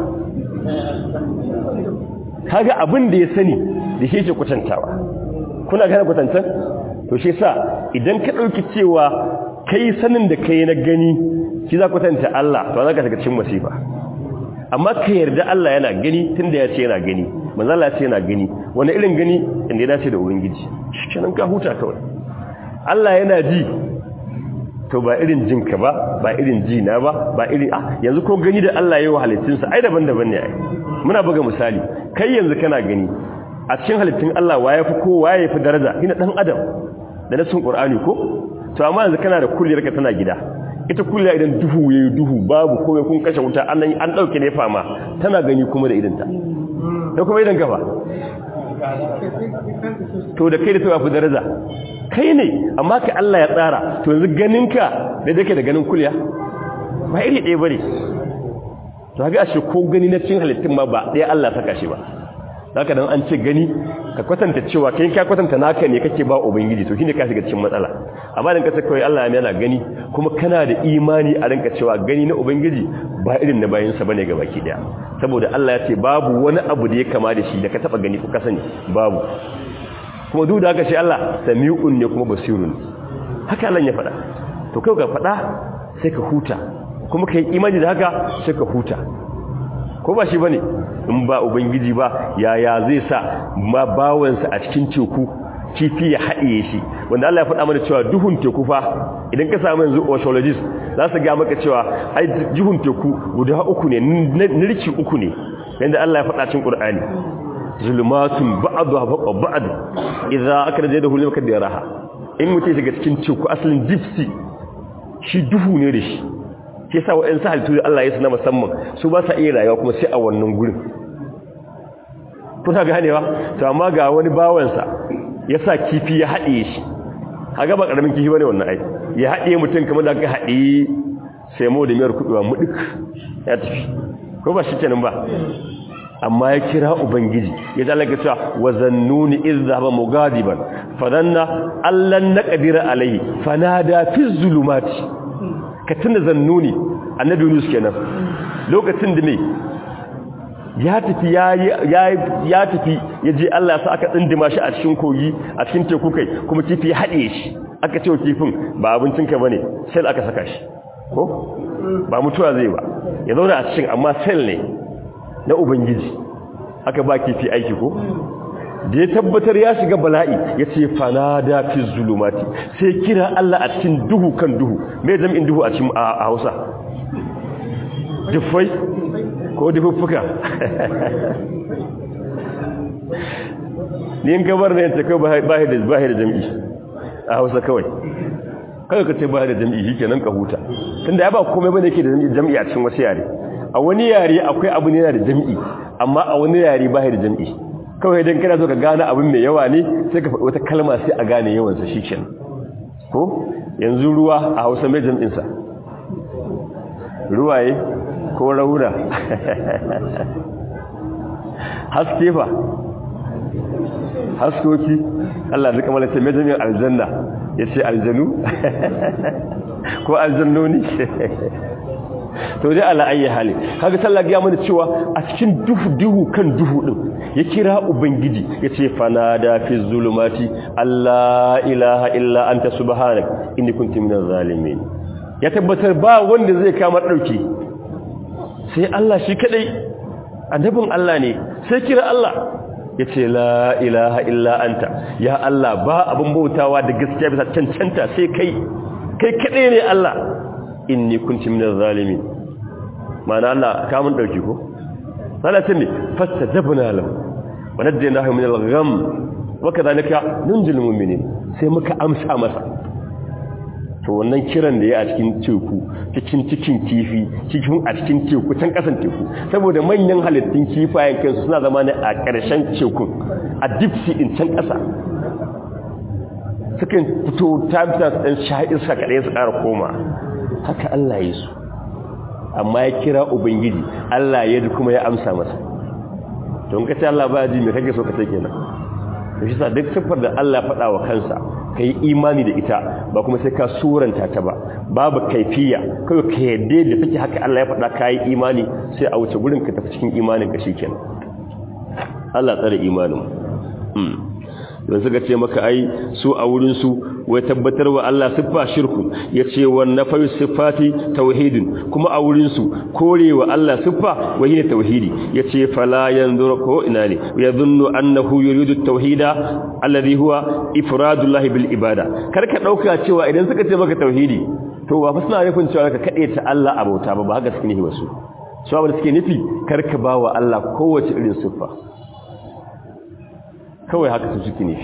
kaga abin da ya sani da shi yake kwatantawa kuna gane kwatantan to shi yasa idan ka dauki cewa kai sanin da kai na gani shi za kwatanta Allah to zaka shiga cikin masifa amma ka yarda Allah yana gani tunda ya ce yana gani manzo Allah ya ce yana gani wani irin gani inda ya dace da ubangiji shikenan ka huta kawai Allah yana ji to ba irin jinka ba ba irin ji na ba ba irin ah yanzu ko gani da Allah yayi wa halittunsa ai daban-daban ne ai muna buga misali kai yanzu kana gani a cikin halittun Allah waye fi ko waye fi daraja ina dan adam da nasin Qur'ani ko to amma yanzu kana da kulliyar ka tana gida ita kulliya idan duhu yayi duhu babu komai kun kashe wuta an an dauke ne fama tana gani kuma da idanta da kuma idan gaba to da kai da tawafi daraja kai ne amma ka Allah ya tsara to yanzu ganinka da dake da ganin kulliya ba iri ɗaya bane to haka ashe ko gani na cin halittun ma ba ɗaya Allah saka shi ba haka dan an ce gani ka kwatanta cewa kai ka kwatanta naka ne kake ba ubangiji to shine ka shiga cikin matsala amma dan ka ce kai Allah yana gani kuma kana da imani a ranka cewa gani na ubangiji ba irin na bayin sa bane gabaki daya saboda Allah ya ce babu wani abu da ya kama da shi da ka taba gani ko ka sani babu kuma duk da haka shi Allah sami'un ne kuma basirun haka Allah ya faɗa to kai ka faɗa sai ka huta kuma kai imani da haka sai ka huta ko ba shi bane in ba ubangiji ba yaya zai sa ma bawansa a cikin teku kifi ya haɗiye shi wanda Allah ya faɗa mana cewa duhun teku fa idan ka samu yanzu oceologist za su ga maka cewa ai duhun teku guda uku ne nirki uku ne yanda Allah ya faɗa cikin Qur'ani zulmatun ba'dha faqa ba'd idza akrajahu limaka diraha in mutai shiga cikin teku asalin deep sea shi duhu ne da shi ke sa wa'in sa halittu Allah ya suna musamman su ba sa iya rayuwa kuma sai a wannan gurin kuna ganewa to amma ga wani bawansa ya sa kifi ya haɗe shi haga ba ƙaramin kifi bane wannan ai ya haɗe mutum kamar da aka haɗe sai mu da miyar kuɗewa mu duk ya tafi ko ba shi kenan ba amma ya kira ubangiji ya zalaka cewa wazannuni iz zahaba mugadiban fadanna allan naqdira alaihi fanada fi zulumati ka tunda zannuni annabi Yunus kenan lokacin da ne ya tafi ya ya tafi yaje Allah sa aka tsindima shi a cikin kogi a cikin teku kai kuma kifi ya hade shi aka ce kifin ba abincin ka bane sel aka saka shi ko ba mutuwa zai ba ya zauna a cikin amma sel ne na ubangiji aka ba kifi aiki ko da ya tabbatar ya shiga bala'i ya ce fanada fi zulumati sai kira Allah a cikin duhu kan duhu mai jami'in duhu a cikin a Hausa dufai ko dufuffuka ni in gabar ne ta kai bahi da bahi da jami'i a Hausa kawai kai ka ce bahi da jami'i shikenan ka huta tunda ya ba komai bane yake da jami'i a cikin wasu yare a wani yare akwai abu ne yana da jami'i amma a wani yare bahi da jami'i kawai idan kana so ka gane abin mai yawa ne sai ka faɗi wata kalma sai a gane yawansa shi kenan ko yanzu ruwa a Hausa mai jam'insa ruwaye ko rauna haske fa haskoki Allah zai kamar ce mai jami'in aljanna ya ce aljanu ko aljannoni to dai ala ayi hali kaga sallah ya mana cewa a cikin duhu duhu kan duhu din ya kira ubangiji yace fanada fi zulumati alla ilaha illa anta subhanak inni kuntu minaz zalimin ya tabbatar ba wanda zai kama dauki sai Allah shi kadai annabin Allah ne sai kira Allah yace la ilaha illa anta ya Allah ba abun bautawa da gaskiya bisa cancanta sai kai kai kadai ne Allah inni kuntu minaz zalimin mana Allah ka mun dauki ko salatin ne fastajabna lahu wa nadaynahu min al-gham wa kadhalika nunjil mu'minin sai muka amsa masa to wannan kiran da ya a cikin teku cikin cikin kifi cikin a cikin teku can kasan teku saboda manyan halittun kifayen kansu suna zama ne a ƙarshen tekun a deep sea din can ƙasa sukan fito tabita dan sha'ir sa kadai su ƙara koma haka Allah ya su amma ya kira ubangiji Allah ya ji kuma ya amsa masa to in ka ce Allah ba ji me kake so ka ce kenan to shi sa duk sifar da Allah ya faɗa wa kansa kai imani da ita ba kuma sai ka suranta ta ba babu kaifiya kai ka yadda da take haka Allah ya faɗa kai imani sai a wuce gurin ka tafi cikin imanin ka shikenan Allah tsare imanin mu don suka ce maka ai su a wurinsu wai tabbatar wa Allah siffa shirku ya ce wa nafayu siffati tauhidin kuma a wurinsu korewa Allah siffa wai ne tauhidi ya ce fala yanzuru ko ina ne ya zunnu annahu yuridu tauhida alladhi huwa ifradullahi bil ibada kar ka dauka cewa idan suka ce maka tauhidi to ba fa suna nufin cewa ka kade ta Allah abauta ba ba haka suke nufi wasu su abin da suke nufi kar ka bawa Allah kowace irin siffa kawai haka su suke nufi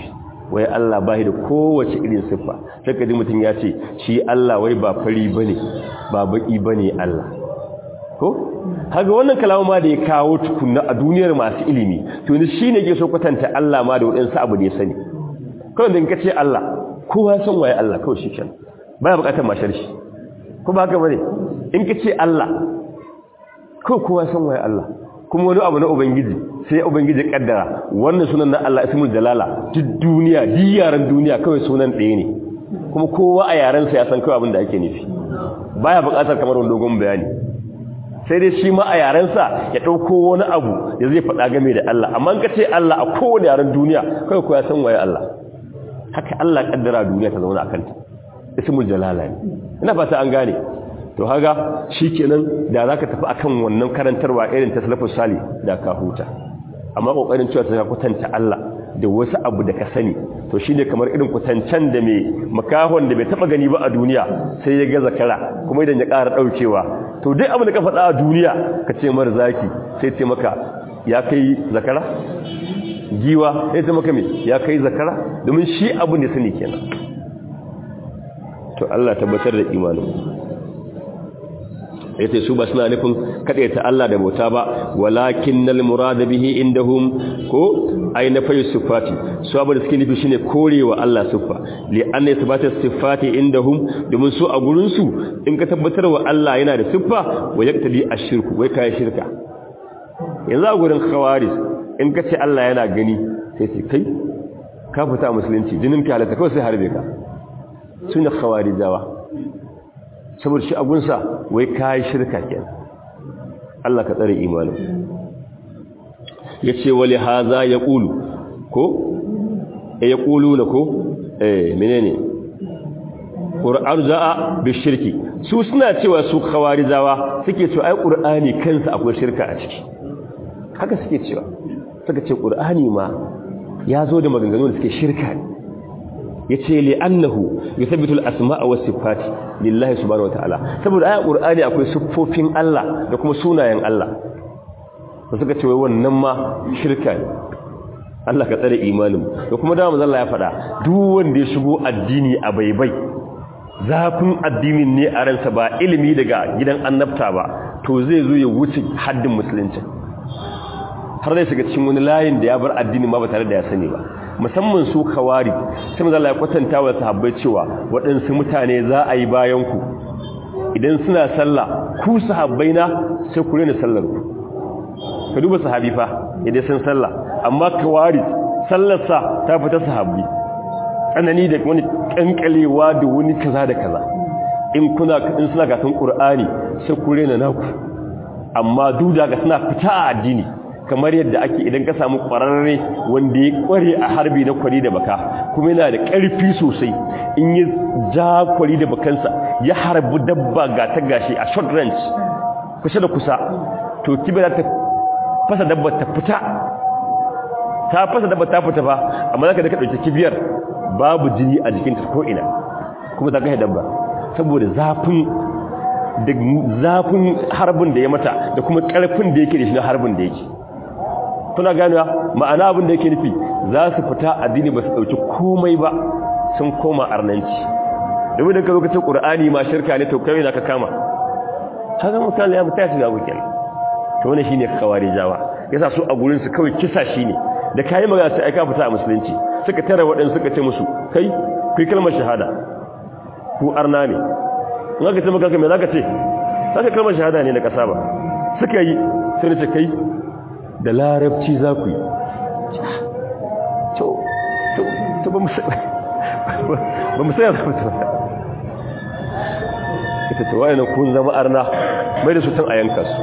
wai Allah bai da kowace irin siffa sai kaji mutun ya ce shi Allah wai ba fari bane ba baki bane Allah ko kaga wannan kalamu ma da ya kawo tukunna a duniyar masu ilimi to ni shine yake so kwatanta Allah ma da wadansu abu da ya sani kawai din kace Allah kowa san waye Allah kawai shikenan baya bukatar mashar shi ko ba haka bane in kace Allah ko kowa san waye Allah kuma wani abu na ubangiji sai ubangiji kaddara wannan sunan na Allah ismul jalala duk duniya duk yaran duniya kawai sunan ɗaya ne kuma kowa a yaran sa ya san kawai abin da ake nufi baya bukatar kamar wani dogon bayani sai dai shi ma a yaran sa ya dauko wani abu da zai faɗa game da Allah amma in kace Allah a kowane yaran duniya kawai kowa san waye Allah haka Allah kaddara duniya ta zauna akan ta ismul jalala ne ina fata an gane to haga shikenan da zaka tafi akan wannan karantarwa irin ta salafus salih da ka huta amma kokarin cewa ta kwatanta Allah da wasu abu da ka sani to shine kamar irin kwatancan da mai makahon da bai taba gani ba a duniya sai ya ga zakara kuma idan ya ƙara daukewa to duk abin da ka faɗa a duniya ka ce mar zaki sai ce maka ya kai zakara giwa sai ce maka me ya kai zakara domin shi abu ne sani kenan to Allah tabbatar da imanin yace su ba suna nufin ta Allah da bauta ba walakinnal murad bihi indahum ko ayna fa sifati su abu da suke nufi shine korewa Allah siffa li anna sifatu sifati indahum domin su a gurin su in ka tabbatar wa Allah yana da siffa wa yaktadi ashirku wai kai shirka yanzu a gurin khawarij in ka ce Allah yana gani sai sai kai ka fita musulunci jinin ka halata kawai sai harbe ka sunna khawarijawa saboda shi agunsa wai kai shirka kenan Allah ka tsare imanin yace wali haza yaqulu ko eh yaquluna ko eh menene Qur'an za'a bi shirki su suna cewa su khawarijawa suke cewa ai Qur'ani kansa akwai shirka a ciki haka suke cewa suka ce Qur'ani ma ya zo da maganganu da suke shirka ne yace li annahu yuthabbitu al-asma'a was sifati lillahi subhanahu wa ta'ala saboda ayat qur'ani akwai siffofin Allah da kuma sunayen Allah to suka ce wai wannan ma shirka ne Allah ka tsare imanin da kuma da manzo Allah ya faɗa duk wanda ya shigo addini a baibai zafin addinin ne a ransa ba ilimi daga gidan annabta ba to zai zo ya wuce haddin musulunci har zai shiga cikin wani layin da ya bar addini ma ba tare da ya sani ba musamman su kawari sai manzo Allah ya kwatanta wa sahabbai cewa waɗansu mutane za a yi bayan ku idan suna sallah ku sahabbai na sai ku rena sallar ku ka duba sahabi fa idan sun sallah amma kawari sallar sa ta fita sahabbi tsanani da wani kankalewa da wani kaza da kaza in kuna in suna gatun qur'ani sai ku rena naku amma duda ga suna fita a addini kamar yadda ake idan ka samu ƙwararre wanda ya ƙware a harbi na kwari da baka kuma yana da ƙarfi sosai in yi ja kwari da bakansa ya harbi dabba ga ta gashi a short range kusa da kusa to kibira ta fasa dabba ta fita ta fasa dabba ta fita ba amma zaka da ka dauki kibiyar babu jini a jikinta ko ina kuma ta kai dabba saboda zafin da zafin harbin da ya mata da kuma ƙarfin da yake da shi na harbin da yake kuna ganewa ma'ana abin da yake nufi za su fita addini ba su dauki komai ba sun koma arnanci domin da ka zo ka ce qur'ani ma shirka ne to kai na ka kama haka mutane ya mutaya shiga bukin to wannan shine kawarijawa yasa su a gurin su kawai kisa shine da kai magana sai aka fita a musulunci suka tare waɗansu suka ce musu kai kai kalmar shahada ku arna ne in aka ce maka me zaka ce zaka kalmar shahada ne na kasa ba suka yi sai ce kai da larabci za ku yi to to to ba mu ba mu sai da mutum ita to wayan kun zama arna mai da su tun a yanka su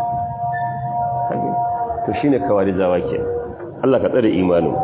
to shine kawai zawa ke Allah ka tsare imanin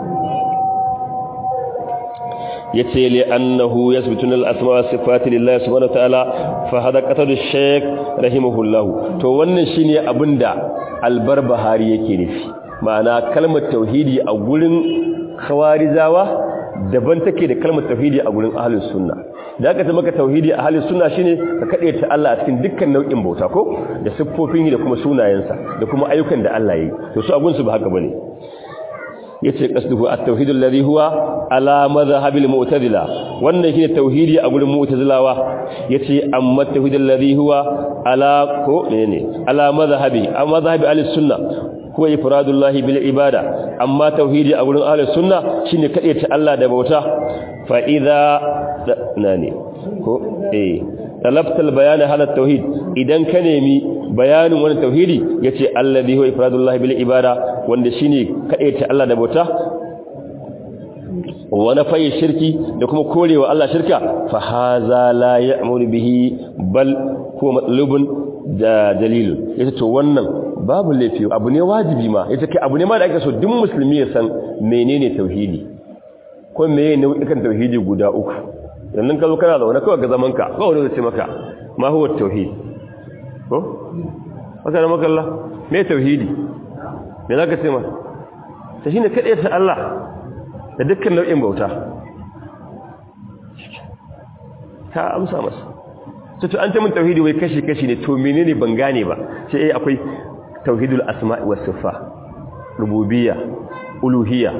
yace li annahu yasbutuna al-asma wa sifati lillahi subhanahu wa ta'ala fa hada qatadu shaykh rahimahullah to wannan shine abinda al-barbahari yake nufi ma'ana kalmar tauhidi a gurin khawarijawa daban take da kalmar tauhidi a gurin ahlus sunna da aka ce maka tauhidi a ahlus sunna shine ka kade ta Allah a cikin dukkan nau'in bauta ko da siffofin da kuma sunayensa da kuma ayyukan da Allah yi to su abun su ba haka bane yace qasduhu at-tauhid alladhi huwa ala madhhab al-mu'tazila wannan shine tauhidi a gurin mu'tazilawa yace amma tauhid alladhi huwa ala ko menene ala madhhabi amma madhhabi al-sunna huwa ifradullahi bil ibada amma tauhidi a gurin ahlus sunna shine kade ta Allah da bauta fa idza nani ko eh talabtal bayan hala tauhid idan ka nemi bayanin wannan tauhidi yace alladhi huwa ifradullahi bil ibada wanda shine kade ta Allah da bauta wa nafayi shirki da kuma korewa Allah shirka fa haza la ya'muru bihi bal huwa matlubun da dalilun yace to wannan babu laifi abu ne wajibi ma yace kai abu ne ma da ake so duk musulmi ya san menene tauhidi ko meye nau'ikan tauhidi guda uku sannan ka zo kana zaune kawai ga zaman ka kawai wanda zai ce maka ma huwa tauhid ko haka da makalla me tauhidi me zaka ce ma ta shine kade ta Allah da dukkan nau'in bauta ta amsa masa to an ce mun tauhidi wai kashi kashi ne to menene ban gane ba sai eh akwai tauhidul asma'i was sifat rububiyya uluhiyya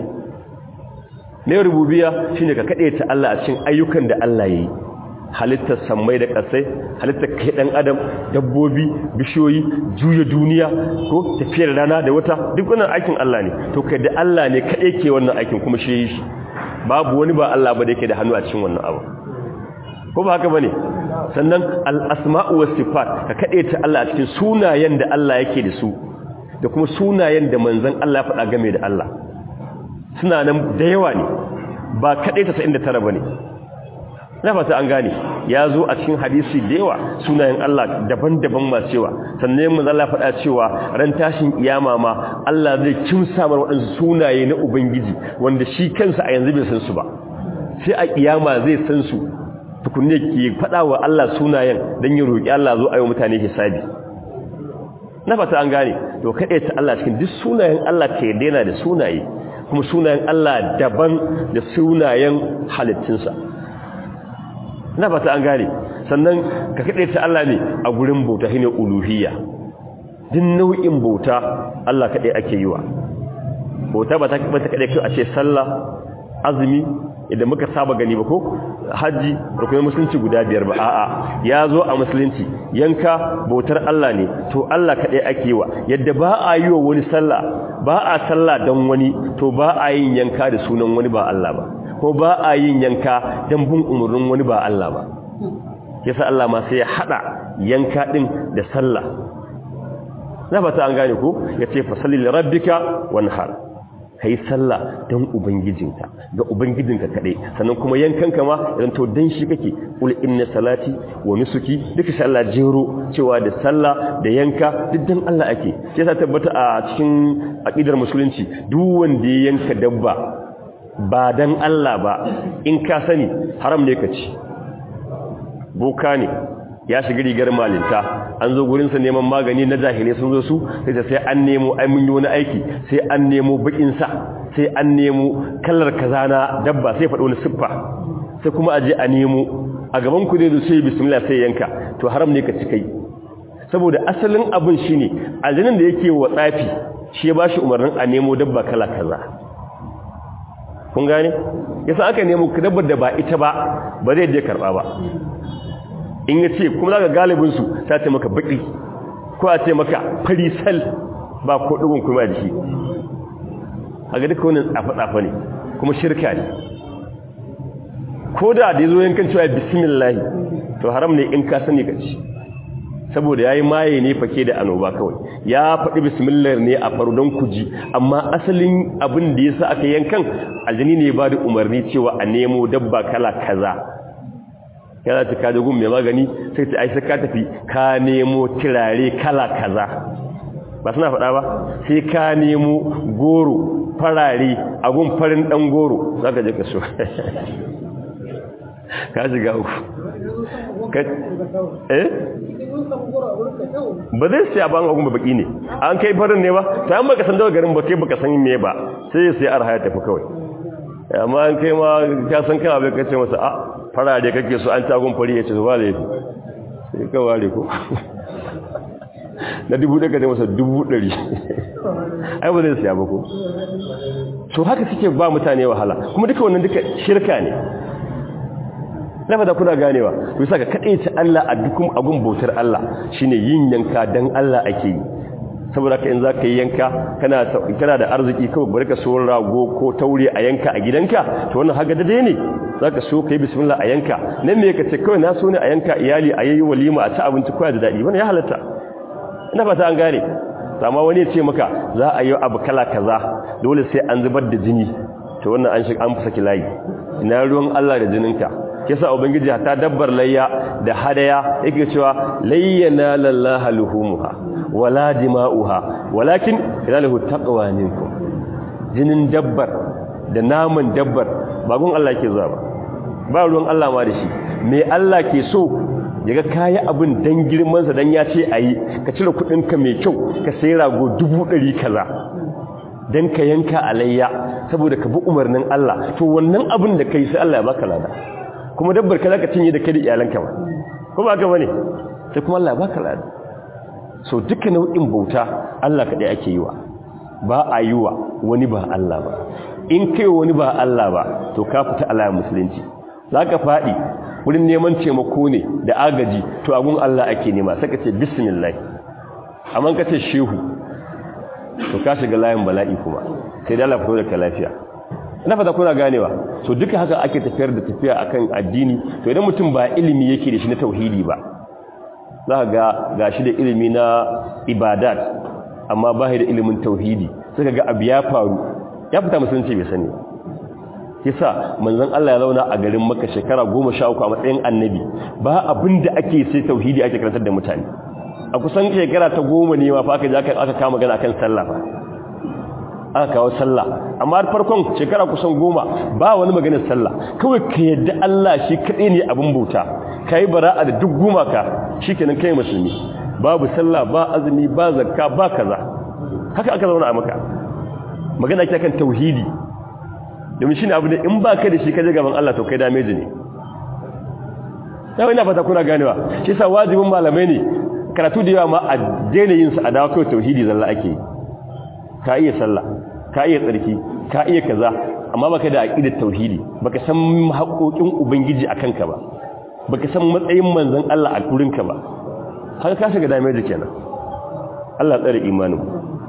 ne rububiyya shine ka kade ta Allah a cikin ayyukan da Allah yayi halittar samai da kasai halittar kai dan adam dabbobi bishiyoyi juya duniya ko tafiyar rana da wata duk wannan aikin Allah ne to kai da Allah ne kade ke wannan aikin kuma shi yi shi babu wani ba Allah ba da yake da hannu a cikin wannan abu ko ba haka bane sannan al-asma'u was sifat ka kade ta Allah a cikin sunayen da Allah yake da su da kuma sunayen da manzon Allah ya faɗa game da Allah suna nan da yawa ne ba kade ta inda tara bane na fata an gane ya zo a cikin hadisi da yawa sunayen Allah daban-daban masu yawa sannan manzon Allah faɗa cewa ran tashin kiyama ma Allah zai kimsa mar waɗansu sunaye na ubangiji wanda shi kansa a yanzu bai san su ba sai a kiyama zai san su tukunne ke faɗa wa Allah sunayen don yi roƙi Allah zo a yi mutane hisabi na fata an gane to kaɗai ta Allah cikin duk sunayen Allah ke daina da sunaye kuma sunayen Allah daban da sunayen halittinsa na fata an gane sannan ka kaɗai ta Allah ne a gurin bauta shine uluhiyya duk nau'in bauta Allah kaɗai ake yi wa bauta ba ta kaɗai a ce sallah azumi idan muka saba gani ba ko haji rukunin musulunci guda biyar ba a'a ya zo a musulunci yanka bautar Allah ne to Allah kaɗai ake yi wa yadda ba a yi wa wani sallah ba a sallah don wani to ba a yin yanka da sunan wani ba Allah ba ko ba a yin yanka don bin umarnin wani ba Allah ba yasa Allah ma sai ya hada yanka din da sallah na fata an gane ko yace fa salli li rabbika wanhar kai sallah don ubangijinka ga ubangijinka kadai sannan kuma yankanka ma idan to dan shi kake ul inna salati wa nusuki duka sai Allah jero cewa da sallah da yanka duk dan Allah ake sai ta tabbata a cikin aqidar musulunci duk wanda ya yanka dabba ba dan Allah ba in ka sani haram ne ka ci boka ne ya shiga rigar malinta an zo gurinsa neman magani na jahilai sun zo su sai ta sai an nemo ai mun yi wani aiki sai an nemo bakin sa sai an nemo kallar kaza na dabba sai faɗo wani siffa sai kuma aje a nemo a gaban ku dai sai bismillah sai yanka to haram ne ka ci kai saboda asalin abin shine aljinin da yake wa tsafi shi ya bashi umarnin a nemo dabba kala kaza kun gane yasa aka nemo dabbar da ba ita ba ba zai je karba ba in ya ce kuma za ka galibinsu ta ce maka baki ko a ce maka farisal ba ko ɗugun kuma da shi a ga duka wani tsafa-tsafa ne kuma shirka ne ko da da ya zo yankan cewa bismillah to haram ne in ka sani ka ci saboda ya yi maye ne fake da anoba kawai ya faɗi bismillah ne a faru don kuji amma asalin abin da ya sa aka yankan aljani ne ba da umarni cewa a nemo dabba kala kaza yana ta kada gun mai magani sai ta aisa ka tafi ka nemo turare kala kaza ba suna faɗa ba sai ka nemo goro farare a gun farin ɗan goro za ka je ka so ka shiga uku eh ba zai siya ba an agun ba baki ne an kai farin ne ba ta yan baka san daga garin ba kai baka san me ba sai sai arha ya tafi kawai amma an kai ma ka san kana bai kace masa a farare kake so an tagun fari ya ce ba laifi sai ka ware ko na dubu ɗaya kace masa dubu ɗari ai ba zai siya ba ko so haka suke ba mutane wahala kuma duka wannan duka shirka ne na fata kuna ganewa to saka kadaita Allah a dukkan abun bautar Allah shine yin yanka dan Allah ake yi saboda ka in zaka yi yanka kana kana da arziki kawai bari ka so rago ko taure a yanka a gidanka to wannan haga dade ne zaka so kai bismillah a yanka nan me kace kawai na so ne a yanka iyali a yayi walima a ci abinci kowa da dadi wannan ya halatta ina fata an gane amma wani ya ce maka za a yi abu kala kaza dole sai an zubar da jini to wannan an shiga an fi saki layi ina ruwan Allah da jininka kisa ubangiji hatta dabbar layya da hadaya yake cewa layyana lillahi luhumuha wala dima'uha walakin ilalahu taqwa minkum jinin dabbar da naman dabbar ba gun Allah yake zuwa ba ba ruwan Allah ma da shi me Allah ke so yaga kayi abin dan girman sa dan ya ce ayi ka cire kudin ka mai kyau ka sai rago dubu ɗari kaza dan ka yanka alayya saboda ka bi umarnin Allah to wannan abin da kai sai Allah ya baka lada kuma dabbar ka zaka cinye da kai da iyalanka ba ko ba ka bane sai kuma Allah ya baka lada so duka nau'in bauta Allah kadai ake yiwa ba a yiwa wani ba Allah ba in kai wani ba Allah ba to ka fita alayin musulunci zaka fadi wurin neman taimako ne da agaji to agun Allah ake nema saka ce bismillah amma ka ce shehu to ka shiga layin bala'i kuma sai da Allah fito da ka lafiya ina fata kuna ganewa so duka haka ake tafiyar da tafiya akan addini to idan mutum ba ilimi yake da shi na tauhidi ba za ga gashi da ilimi na ibadat amma ba da ilimin tauhidi sai ga abu ya faru ya fita musulunci bai sani kisa manzon Allah ya zauna a garin Makka shekara goma sha uku a matsayin annabi ba abin da ake sai tauhidi ake karantar da mutane a kusan shekara ta goma ne ma fa aka aka aka kama magana akan sallah fa aka kawo sallah amma har farkon shekara kusan goma ba wani maganar sallah kawai ka yadda Allah shi kadai ne abin bauta kai bara'a da duk gumaka shikenan kai musulmi babu sallah ba azumi ba zakka ba kaza haka aka zauna a Makka magana ake kan tauhidi domin shine abu da in ba ka da shi kaje gaban Allah to kai damage ne sai ina fata kuna ganewa shi sa wajibin malamai ne karatu da yawa ma a daina yin sa a dawo kai tauhidi zalla ake ka iya sallah ka iya tsarki ka iya kaza amma baka da aqidar tauhidi baka san haƙoƙin ubangiji akan ka ba baka san matsayin manzon Allah a gurin ka ba har ka shiga damage kenan Allah tsare imanin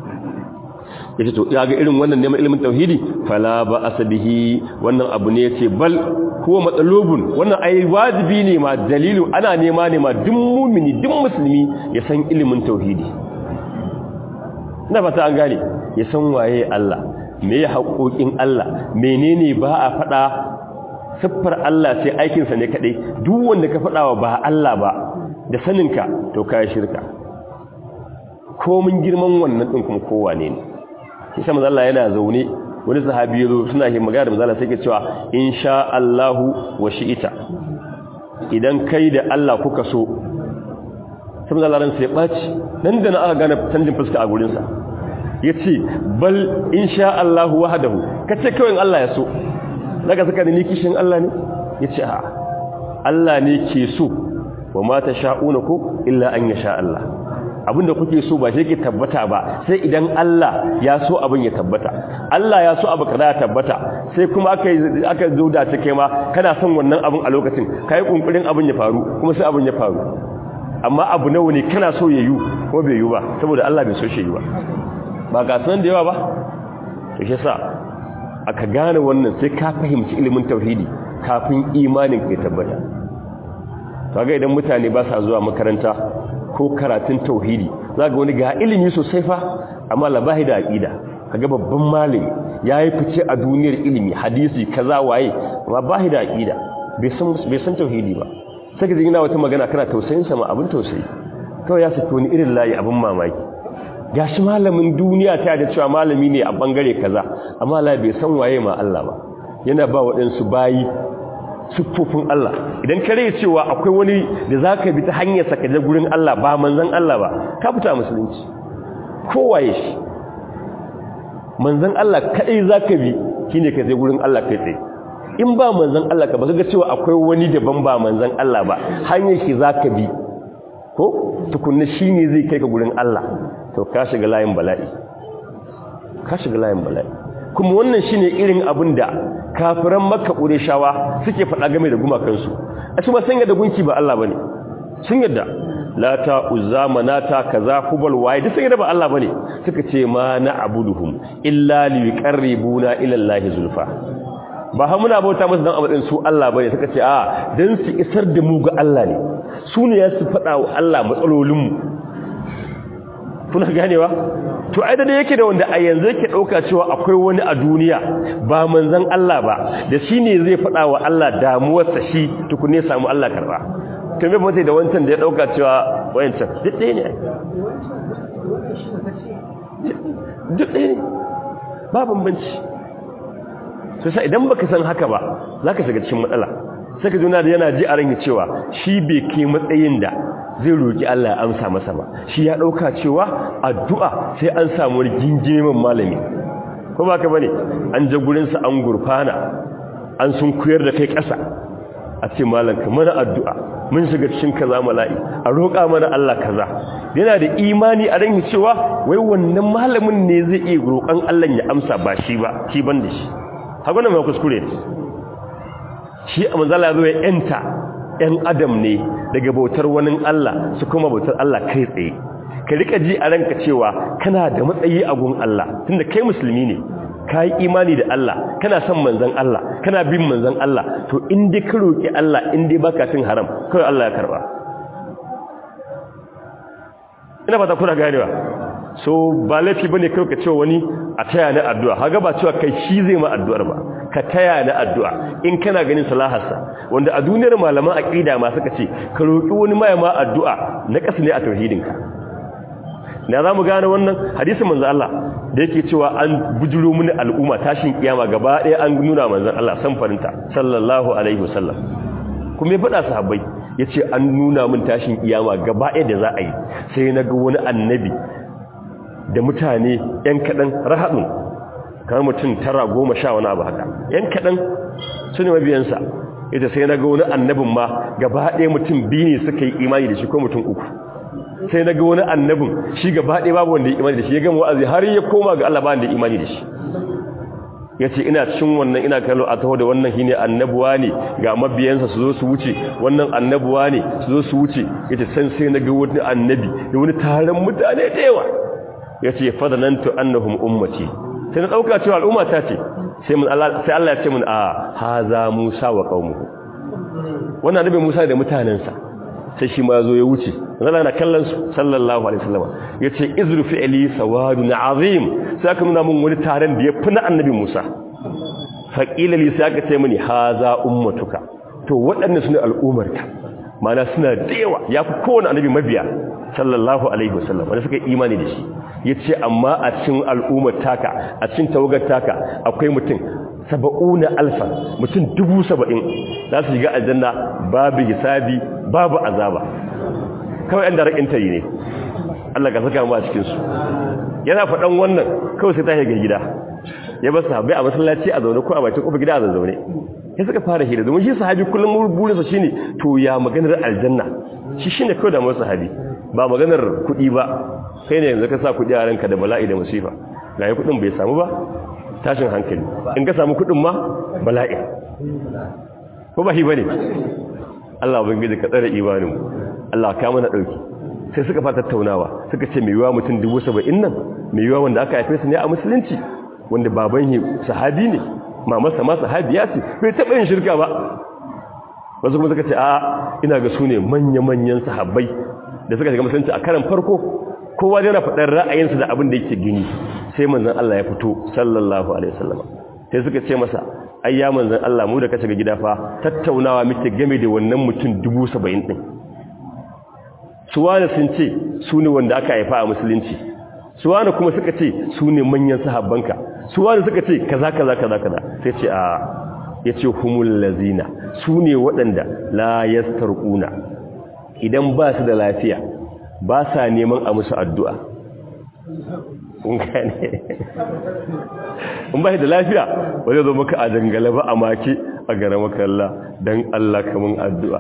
yace to ya ga irin wannan neman ilimin tauhidi fala ba asabihi wannan abu ne yace bal huwa matsalubun wannan ai wajibi ne ma dalilu ana nema ne ma duk mu'mini duk musulmi ya san ilimin tauhidi ina fata an gane ya san waye Allah me ya haƙoƙin Allah menene ba a faɗa siffar Allah sai aikin sa ne kadai duk wanda ka faɗawa ba Allah ba da saninka to kai shirka ko mun girman wannan din kuma kowa ne ne shi manzo Allah yana zaune wani sahabi yazo suna yin magana da manzo Allah sai ke cewa insha Allahu wa shi'ita idan kai da Allah kuka so sai manzo Allah ran sai baci nan da na aka gane canjin fuska a gurin sa yace bal insha Allahu wahdahu kace kawai Allah ya so daga saka ni kishin Allah ne yace a Allah ne ke so wa ma tasha'una ku illa an yasha Allah abinda kuke so ba shi ke tabbata ba sai idan Allah ya so abin ya tabbata Allah ya so abu kaza ya tabbata sai kuma aka aka zo da ta kai ma kana son wannan abin a lokacin kai kunkurin abin ya faru kuma sai abin ya faru amma abu nawa ne kana so ya yi ko bai yi ba saboda Allah bai so shi yi ba ba ka san da yawa ba to shi yasa aka gane wannan sai ka fahimci ilimin tauhidi kafin imanin ka ya tabbata kaga idan mutane ba sa zuwa makaranta ko karatun tauhidi zaka wani ga ilimi sosai fa amma labahi da aqida kaga babban malami yayi fice a duniyar ilimi hadisi kaza waye amma bahi da aqida bai san bai san tauhidi ba sai ka jina wata magana kana tausayin sa ma abin tausayi kawai ya saki wani irin layi abin mamaki gashi malamin duniya ta da cewa malami ne a bangare kaza amma Allah bai san waye ma Allah ba yana ba waɗansu bayi siffofin Allah idan kare cewa akwai wani da zaka bi ta hanyar sa kaje gurin Allah ba manzon Allah ba ka fita musulunci kowaye shi manzon Allah kadai zaka bi shine ka je gurin Allah kai tsaye in ba manzon Allah ka ba ga cewa akwai wani daban ba manzon Allah ba hanyar shi zaka bi ko tukunna shine zai kai ka gurin Allah to ka shiga layin bala'i ka shiga layin bala'i kuma wannan shine irin abin da kafiran Makka Qurayshawa suke faɗa game da gumakansu a su ba san yadda gunki ba Allah bane sun yadda lata uzza manata kaza hubal waye duk sun yadda ba Allah bane suka ce ma na'buduhum illa liqarribuna ila Allah zulfa ba ha muna bauta musu dan abadin su Allah bane suka ce a dan su isar da mu ga Allah ne su ne ya su faɗa wa Allah matsalolin mu kuna ganewa to ai da yake da wanda a yanzu yake dauka cewa akwai wani a duniya ba manzon Allah ba da shine zai faɗa wa Allah damuwarsa shi tukunne samu Allah karba to me bace da wancan da ya dauka cewa wayancan duk ɗaya ne duk ɗaya ne ba bambanci to sai idan baka san haka ba zaka shiga cikin matsala sai ka juna da yana ji a ranki cewa shi bai kai matsayin da zai roki Allah ya amsa masa ba shi ya dauka cewa addu'a sai an samu wani gingimin malami ko baka bane an je gurin sa an gurfana an sun kuyar da kai ƙasa a ce malam ka mana addu'a mun shiga cikin kaza mala'i a roƙa mana Allah kaza yana da imani a ranki cewa wai wannan malamin ne zai iya roƙan Allah ya amsa ba shi ba shi ban da shi haka ne mai kuskure shi a manzala zo ya yanta ‘yan adam ne daga bautar wani Allah su kuma bautar Allah kai tsaye ka rika ji a ranka cewa kana da matsayi a gun Allah tunda kai musulmi ne ka yi imani da Allah kana son manzan Allah kana bin manzan Allah to inda ka roƙi Allah inda baka cin haram kawai Allah ya karba ina fata kuna ganewa so ba laifi bane kai ka cewa wani a taya na addu'a haga ba cewa kai shi zai ma addu'ar ba ka taya na addu'a in kana ganin salaharsa wanda a duniyar malaman aqida ma suka ce ka roki wani mai ma addu'a na kasu ne a tauhidinka na zamu gane wannan hadisin manzon Allah da yake cewa an bujuro mini al'umma tashin kiyama gaba ɗaya an nuna manzon Allah samfarinta sallallahu alaihi wasallam kuma ya faɗa sahabbai yace an nuna min tashin kiyama gaba ɗaya da za a yi sai naga wani annabi da mutane ‘yan kaɗan rahaɗin kamar mutum tara goma sha wani abu haka ‘yan kaɗan su ne mabiyansa ita sai na ga wani annabin ma gaba ɗaya mutum biyu ne suka yi imani da shi ko mutum uku sai na ga wani annabin shi gaba ɗaya babu wanda ya imani da shi ya gama wa'azi har ya koma ga Allah ba wanda ya imani da shi ya ce ina cin wannan ina kallo a taho da wannan shi ne annabuwa ne ga mabiyansa su zo su wuce wannan annabuwa ne su zo su wuce ya ce san sai na ga wani annabi da wani taron mutane da yawa ya ce fadanantu annahum ummati sai na dauka cewa al'umma ta ce sai mun Allah sai Allah ya ce mun a haza Musa wa qaumuhu wannan nabi Musa da mutanansa sai shi ma zo ya wuce Allah na kallon su sallallahu alaihi wasallam yace izru fi'li sawadun azim sai aka nuna mun wani taron da ya fi na annabi Musa faqila li sai aka ce mini haza ummatuka to waɗannan sune al'ummarka mana suna da yawa yafi kowane annabi mabiya sallallahu alaihi wasallam wanda suka imani da shi yace amma a cikin al'ummar taka a cikin tawagar taka akwai mutum saba'una alfa mutum dubu saba'in za su shiga aljanna babu hisabi babu azaba kawai an da rakin tayi ne Allah ka saka mu a cikin su yana faɗan wannan kawai sai ta shiga gida ya ba sahabbai a masallaci a zaune ko a bakin kofar gida a zaune sai suka fara hira domin shi sahabi kullum burinsa shine to ya maganar aljanna shi shine kawai da mu sahabi ba maganar kuɗi ba kai ne yanzu ka sa kuɗi a ranka da bala'i da musifa ga kuɗin bai samu ba tashin hankali in ka samu kuɗin ma bala'i ko ba shi bane Allah ubangiji ka tsare imanin Allah ka mana dauki sai suka fara tattaunawa suka ce mai yiwa mutum dubu saba'in nan mai yiwa wanda aka haife su ne a musulunci wanda baban shi sahabi ne mamarsa ma sahabiya ce bai taɓa yin shirka ba wasu kuma suka ce a ina ga su ne manya-manyan sahabbai da suka shiga musulunci a karan farko kowa yana faɗar ra'ayinsa da abin da yake gini sai manzon Allah ya fito sallallahu alaihi wasallam sai suka ce masa ai ya manzon Allah mu da ka shiga gida fa tattaunawa muke game da wannan mutum dubu saba'in din suwana sun ce su ne wanda aka haifa a musulunci suwana kuma suka ce su ne manyan sahabbanka suwana suka ce kaza kaza kaza kaza sai ce a yace humul lazina su ne waɗanda la yastarquna idan ba su da lafiya ba sa neman a musu addu'a kun gane in ba da lafiya ba zai zo maka a dangale ba a maki a gara maka Allah don Allah kamun addu'a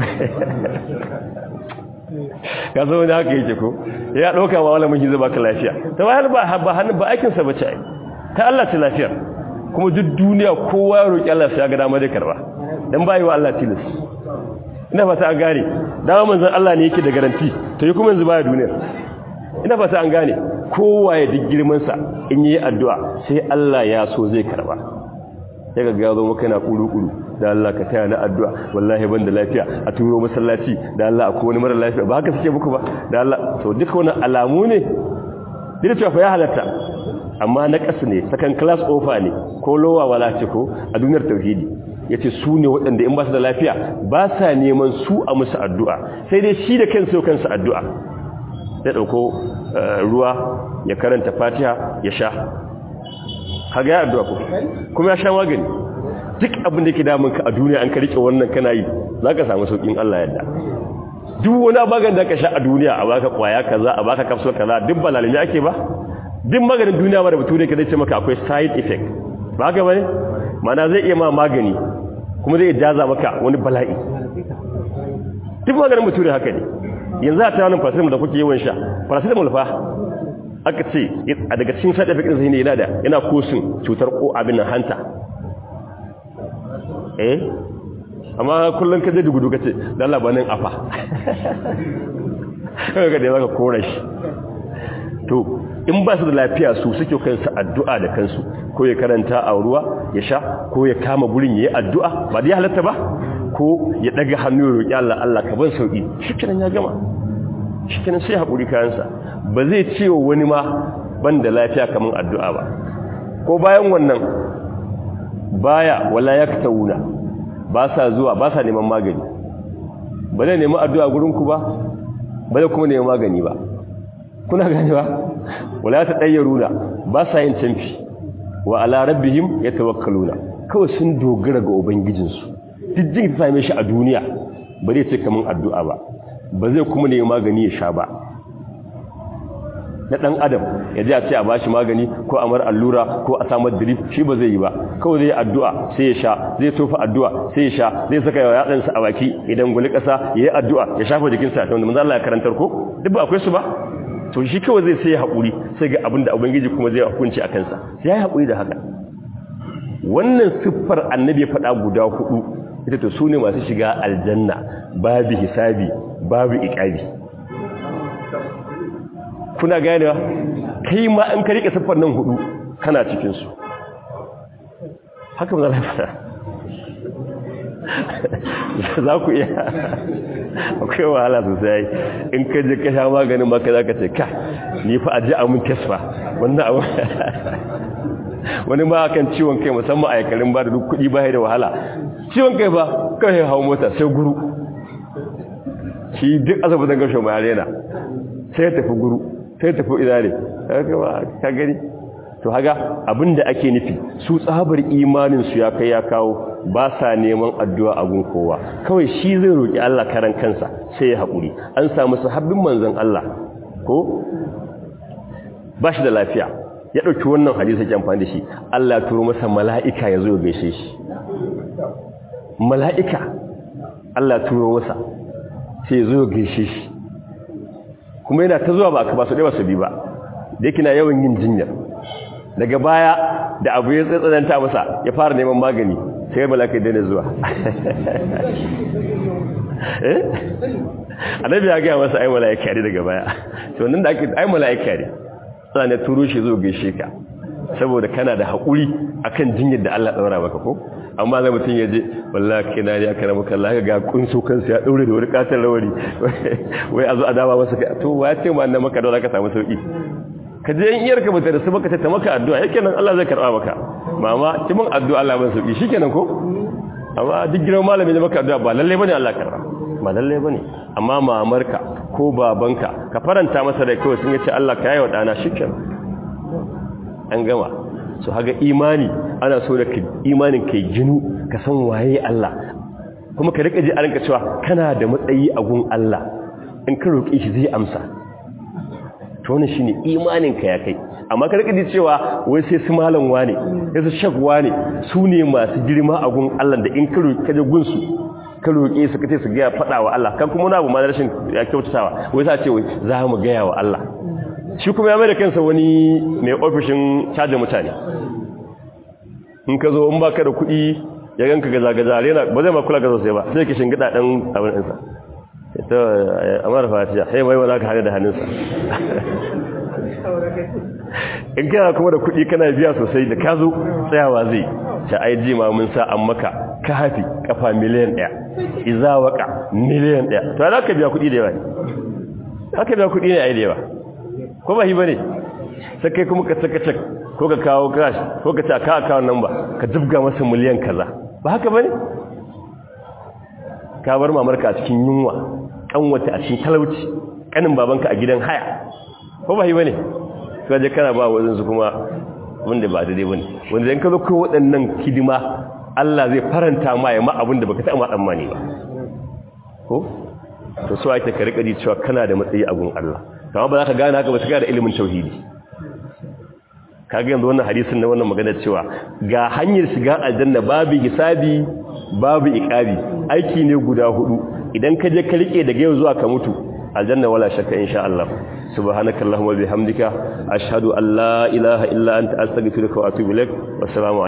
ka zo wani haka yake ko ya ɗauka ma wala mun zai baka lafiya ta bayar ba hannun ba aikinsa ba ce ta Allah ce lafiyar kuma duk duniya kowa ya roki Allah sai ya ga dama da karba dan bai wa Allah tilis ina fata an gane dama manzon Allah ne yake da garanti to yi kuma yanzu baya duniya ina fata an gane kowa ya duk girman sa in yi addu'a sai Allah ya so zai karba sai ga gazo maka yana kuru-kuru da Allah ka taya na addu'a wallahi ban da lafiya a turo masallaci da Allah akwai wani mara lafiya ba haka suke muku ba da Allah to duka wannan alamu ne duk cewa fa ya halatta amma na kasu ne second class offer ne ko lowa wala ce ko a duniyar tauhidi yace su ne waɗanda in ba su da lafiya ba sa neman su a musu addu'a sai dai shi da kansa yau kansa addu'a sai dauko ruwa ya karanta Fatiha ya sha kaga ya addu'a ko kuma ya sha magani duk abin da yake damun ka a duniya an ka rike wannan kana yi zaka samu saukin Allah yadda duk wani maganin da ka sha a duniya a baka kwaya kaza a baka kapsul kaza duk balalimi ake ba duk maganin duniya ba da bature ka zai ce maka akwai side effect ba haka bane mana zai iya ma magani kuma zai jaza maka wani bala'i duk maganin bature haka ne yanzu a tunanin paracetamol da kuke yawan sha paracetamol fa aka ce a daga cikin side effect din ne yana da yana kosin cutar ko abin nan hanta eh amma kullun ka je dugudu kace dan Allah banin afa kaga da zaka kore shi to in ba su da lafiya su suke kansu addu'a da kansu ko ya karanta a ruwa ya sha ko ya kama gurin yayi addu'a ba da ya halatta ba ko ya daga hannu ya roki Allah Allah ka ban sauki shikenan ya gama shikenan sai hakuri kayansa ba zai ce wa wani ma ban da lafiya kaman addu'a ba ko bayan wannan baya wala yaktawuna ba sa zuwa ba sa neman magani ba zai nemi addu'a gurin ku ba ba zai kuma neman magani ba kuna gane ba wala ta dayyaruna ba sa yin canfi wa ala rabbihim yatawakkaluna kawai sun dogara ga ubangijinsu dijjin ta same shi a duniya ba zai ce kaman addu'a ba ba zai kuma neman magani ya sha ba na dan adam ya ji a ce a bashi magani ko a mar allura ko a samar drip shi ba zai yi ba kawai zai addu'a sai ya sha zai tofa addu'a sai ya sha zai saka yawa yadan sa a baki idan guli kasa yayi addu'a ya shafa jikin sa wanda manzo Allah ya karantar ko duk ba akwai su ba to shi kawai zai sai hakuri sai ga abinda ubangiji kuma zai hukunci akan sa sai yayi hakuri da haka wannan siffar annabi ya faɗa guda hudu ita to sune masu shiga aljanna babu hisabi babu iqabi kuna ganewa kai ma an ka rike siffar nan hudu kana cikin su haka ba za fara za ku iya akwai wahala sosai in ka je ka sha maganin maka za ka ce ka ni fa aje a mun tasfa wannan abu wani ma kan ciwon kai musamman a yakalin ba da duk kudi ba da wahala ciwon kai ba kai hawo mota sai guru shi duk asibitin gasho mai arena sai ya tafi guru sai tafi idare ka gani to haga abinda ake nufi su tsabar imanin su ya kai ya kawo ba sa neman addu'a a gun kowa kawai shi zai roki Allah karan kansa sai ya hakuri an samu sahabbin manzon Allah ko ba shi da lafiya ya dauki wannan hadisi yake amfani da shi Allah ya turo masa mala'ika ya zo ya gaishe shi mala'ika Allah ya turo masa sai ya zo ya gaishe shi kuma yana ta zuwa ba ka ba su ɗaya su bi ba da yake na yawan yin jinyar daga baya da abu ya tsananta masa ya fara neman magani sai ya malaka daina zuwa eh annabi ya ga masa ai malaika ne daga baya to nan da ake ai malaika ne sai ne turo shi zo gaishe ka saboda kana da hakuri akan jinyar da Allah daura maka ko amma zai mutun yaje wallahi kina ya kana maka Allah ga kunso kansa ya daure da wani katar rawari wai azu adama masa to wai ce mu annan maka dole ka samu sauki ka je in iyarka bata da su baka ta maka addu'a yake nan Allah zai karba maka mama ki mun addu'a Allah ban sauki shikenan ko amma duk gidan malami da maka addu'a ba lalle bane Allah karba ba lalle bane amma mamarka ko babanka ka faranta masa da kai sun yace Allah ka yi wa dana shikenan an gama so haga imani ana so da imanin kai ginu ka san waye Allah kuma ka rika ji a ranka cewa kana da matsayi a gun Allah in ka roƙe shi zai amsa to wannan shine imanin ka ya kai amma ka rika ji cewa wai sai su malam wane sai su shak wane su ne masu girma a gun Allah da in ka roƙe ka je gun su ka roƙe su kace su ga faɗa wa Allah kan kuma wani abu ma rashin ya kyautatawa wai sa ce wai za mu ga wa Allah shi kuma ya mai da kansa wani mai ofishin caja mutane in ka zo in baka da kuɗi ya ganka gaza-gaza rena ba zai ma kula gaza sai ba sai ka shingida ɗan abin ɗinsa ta amara fatiya sai mai wani ka hane da hannunsa in kana kuma da kuɗi kana biya sosai da ka zo tsayawa zai ta aiji ma mun sa an maka ka hafi kafa miliyan ɗaya iza waka miliyan ɗaya to za ka biya kuɗi da yawa ne haka biya kuɗi ne a yi da yawa ko ba shi ba ne sai kai kuma ka saka cak ko ka kawo crash ko ka ta ka kawo nan ba ka jibga masa miliyan kaza ba haka ba ne ka bar mamarka a cikin yunwa kanwata a cikin talauci kanin babanka a gidan haya ko ba shi ba ne ka je kana ba wajen su kuma wanda ba daidai bane wanda in ka zo ko waɗannan kidima Allah zai faranta ma ya ma abin da baka taɓa tsammani ba ko to so ake ka rika ji cewa kana da matsayi a gun Allah kamar ba za ka gane haka ba sai ka da ilimin tauhidi kaga yanzu wannan hadisin na wannan magana cewa ga hanyar shiga aljanna babu hisabi babu iqabi aiki ne guda hudu idan ka je ka rike daga yau zuwa ka mutu aljanna wala shakka insha Allah subhanaka allahumma bihamdika ashhadu an la ilaha illa anta astaghfiruka wa atubu ilaik wassalamu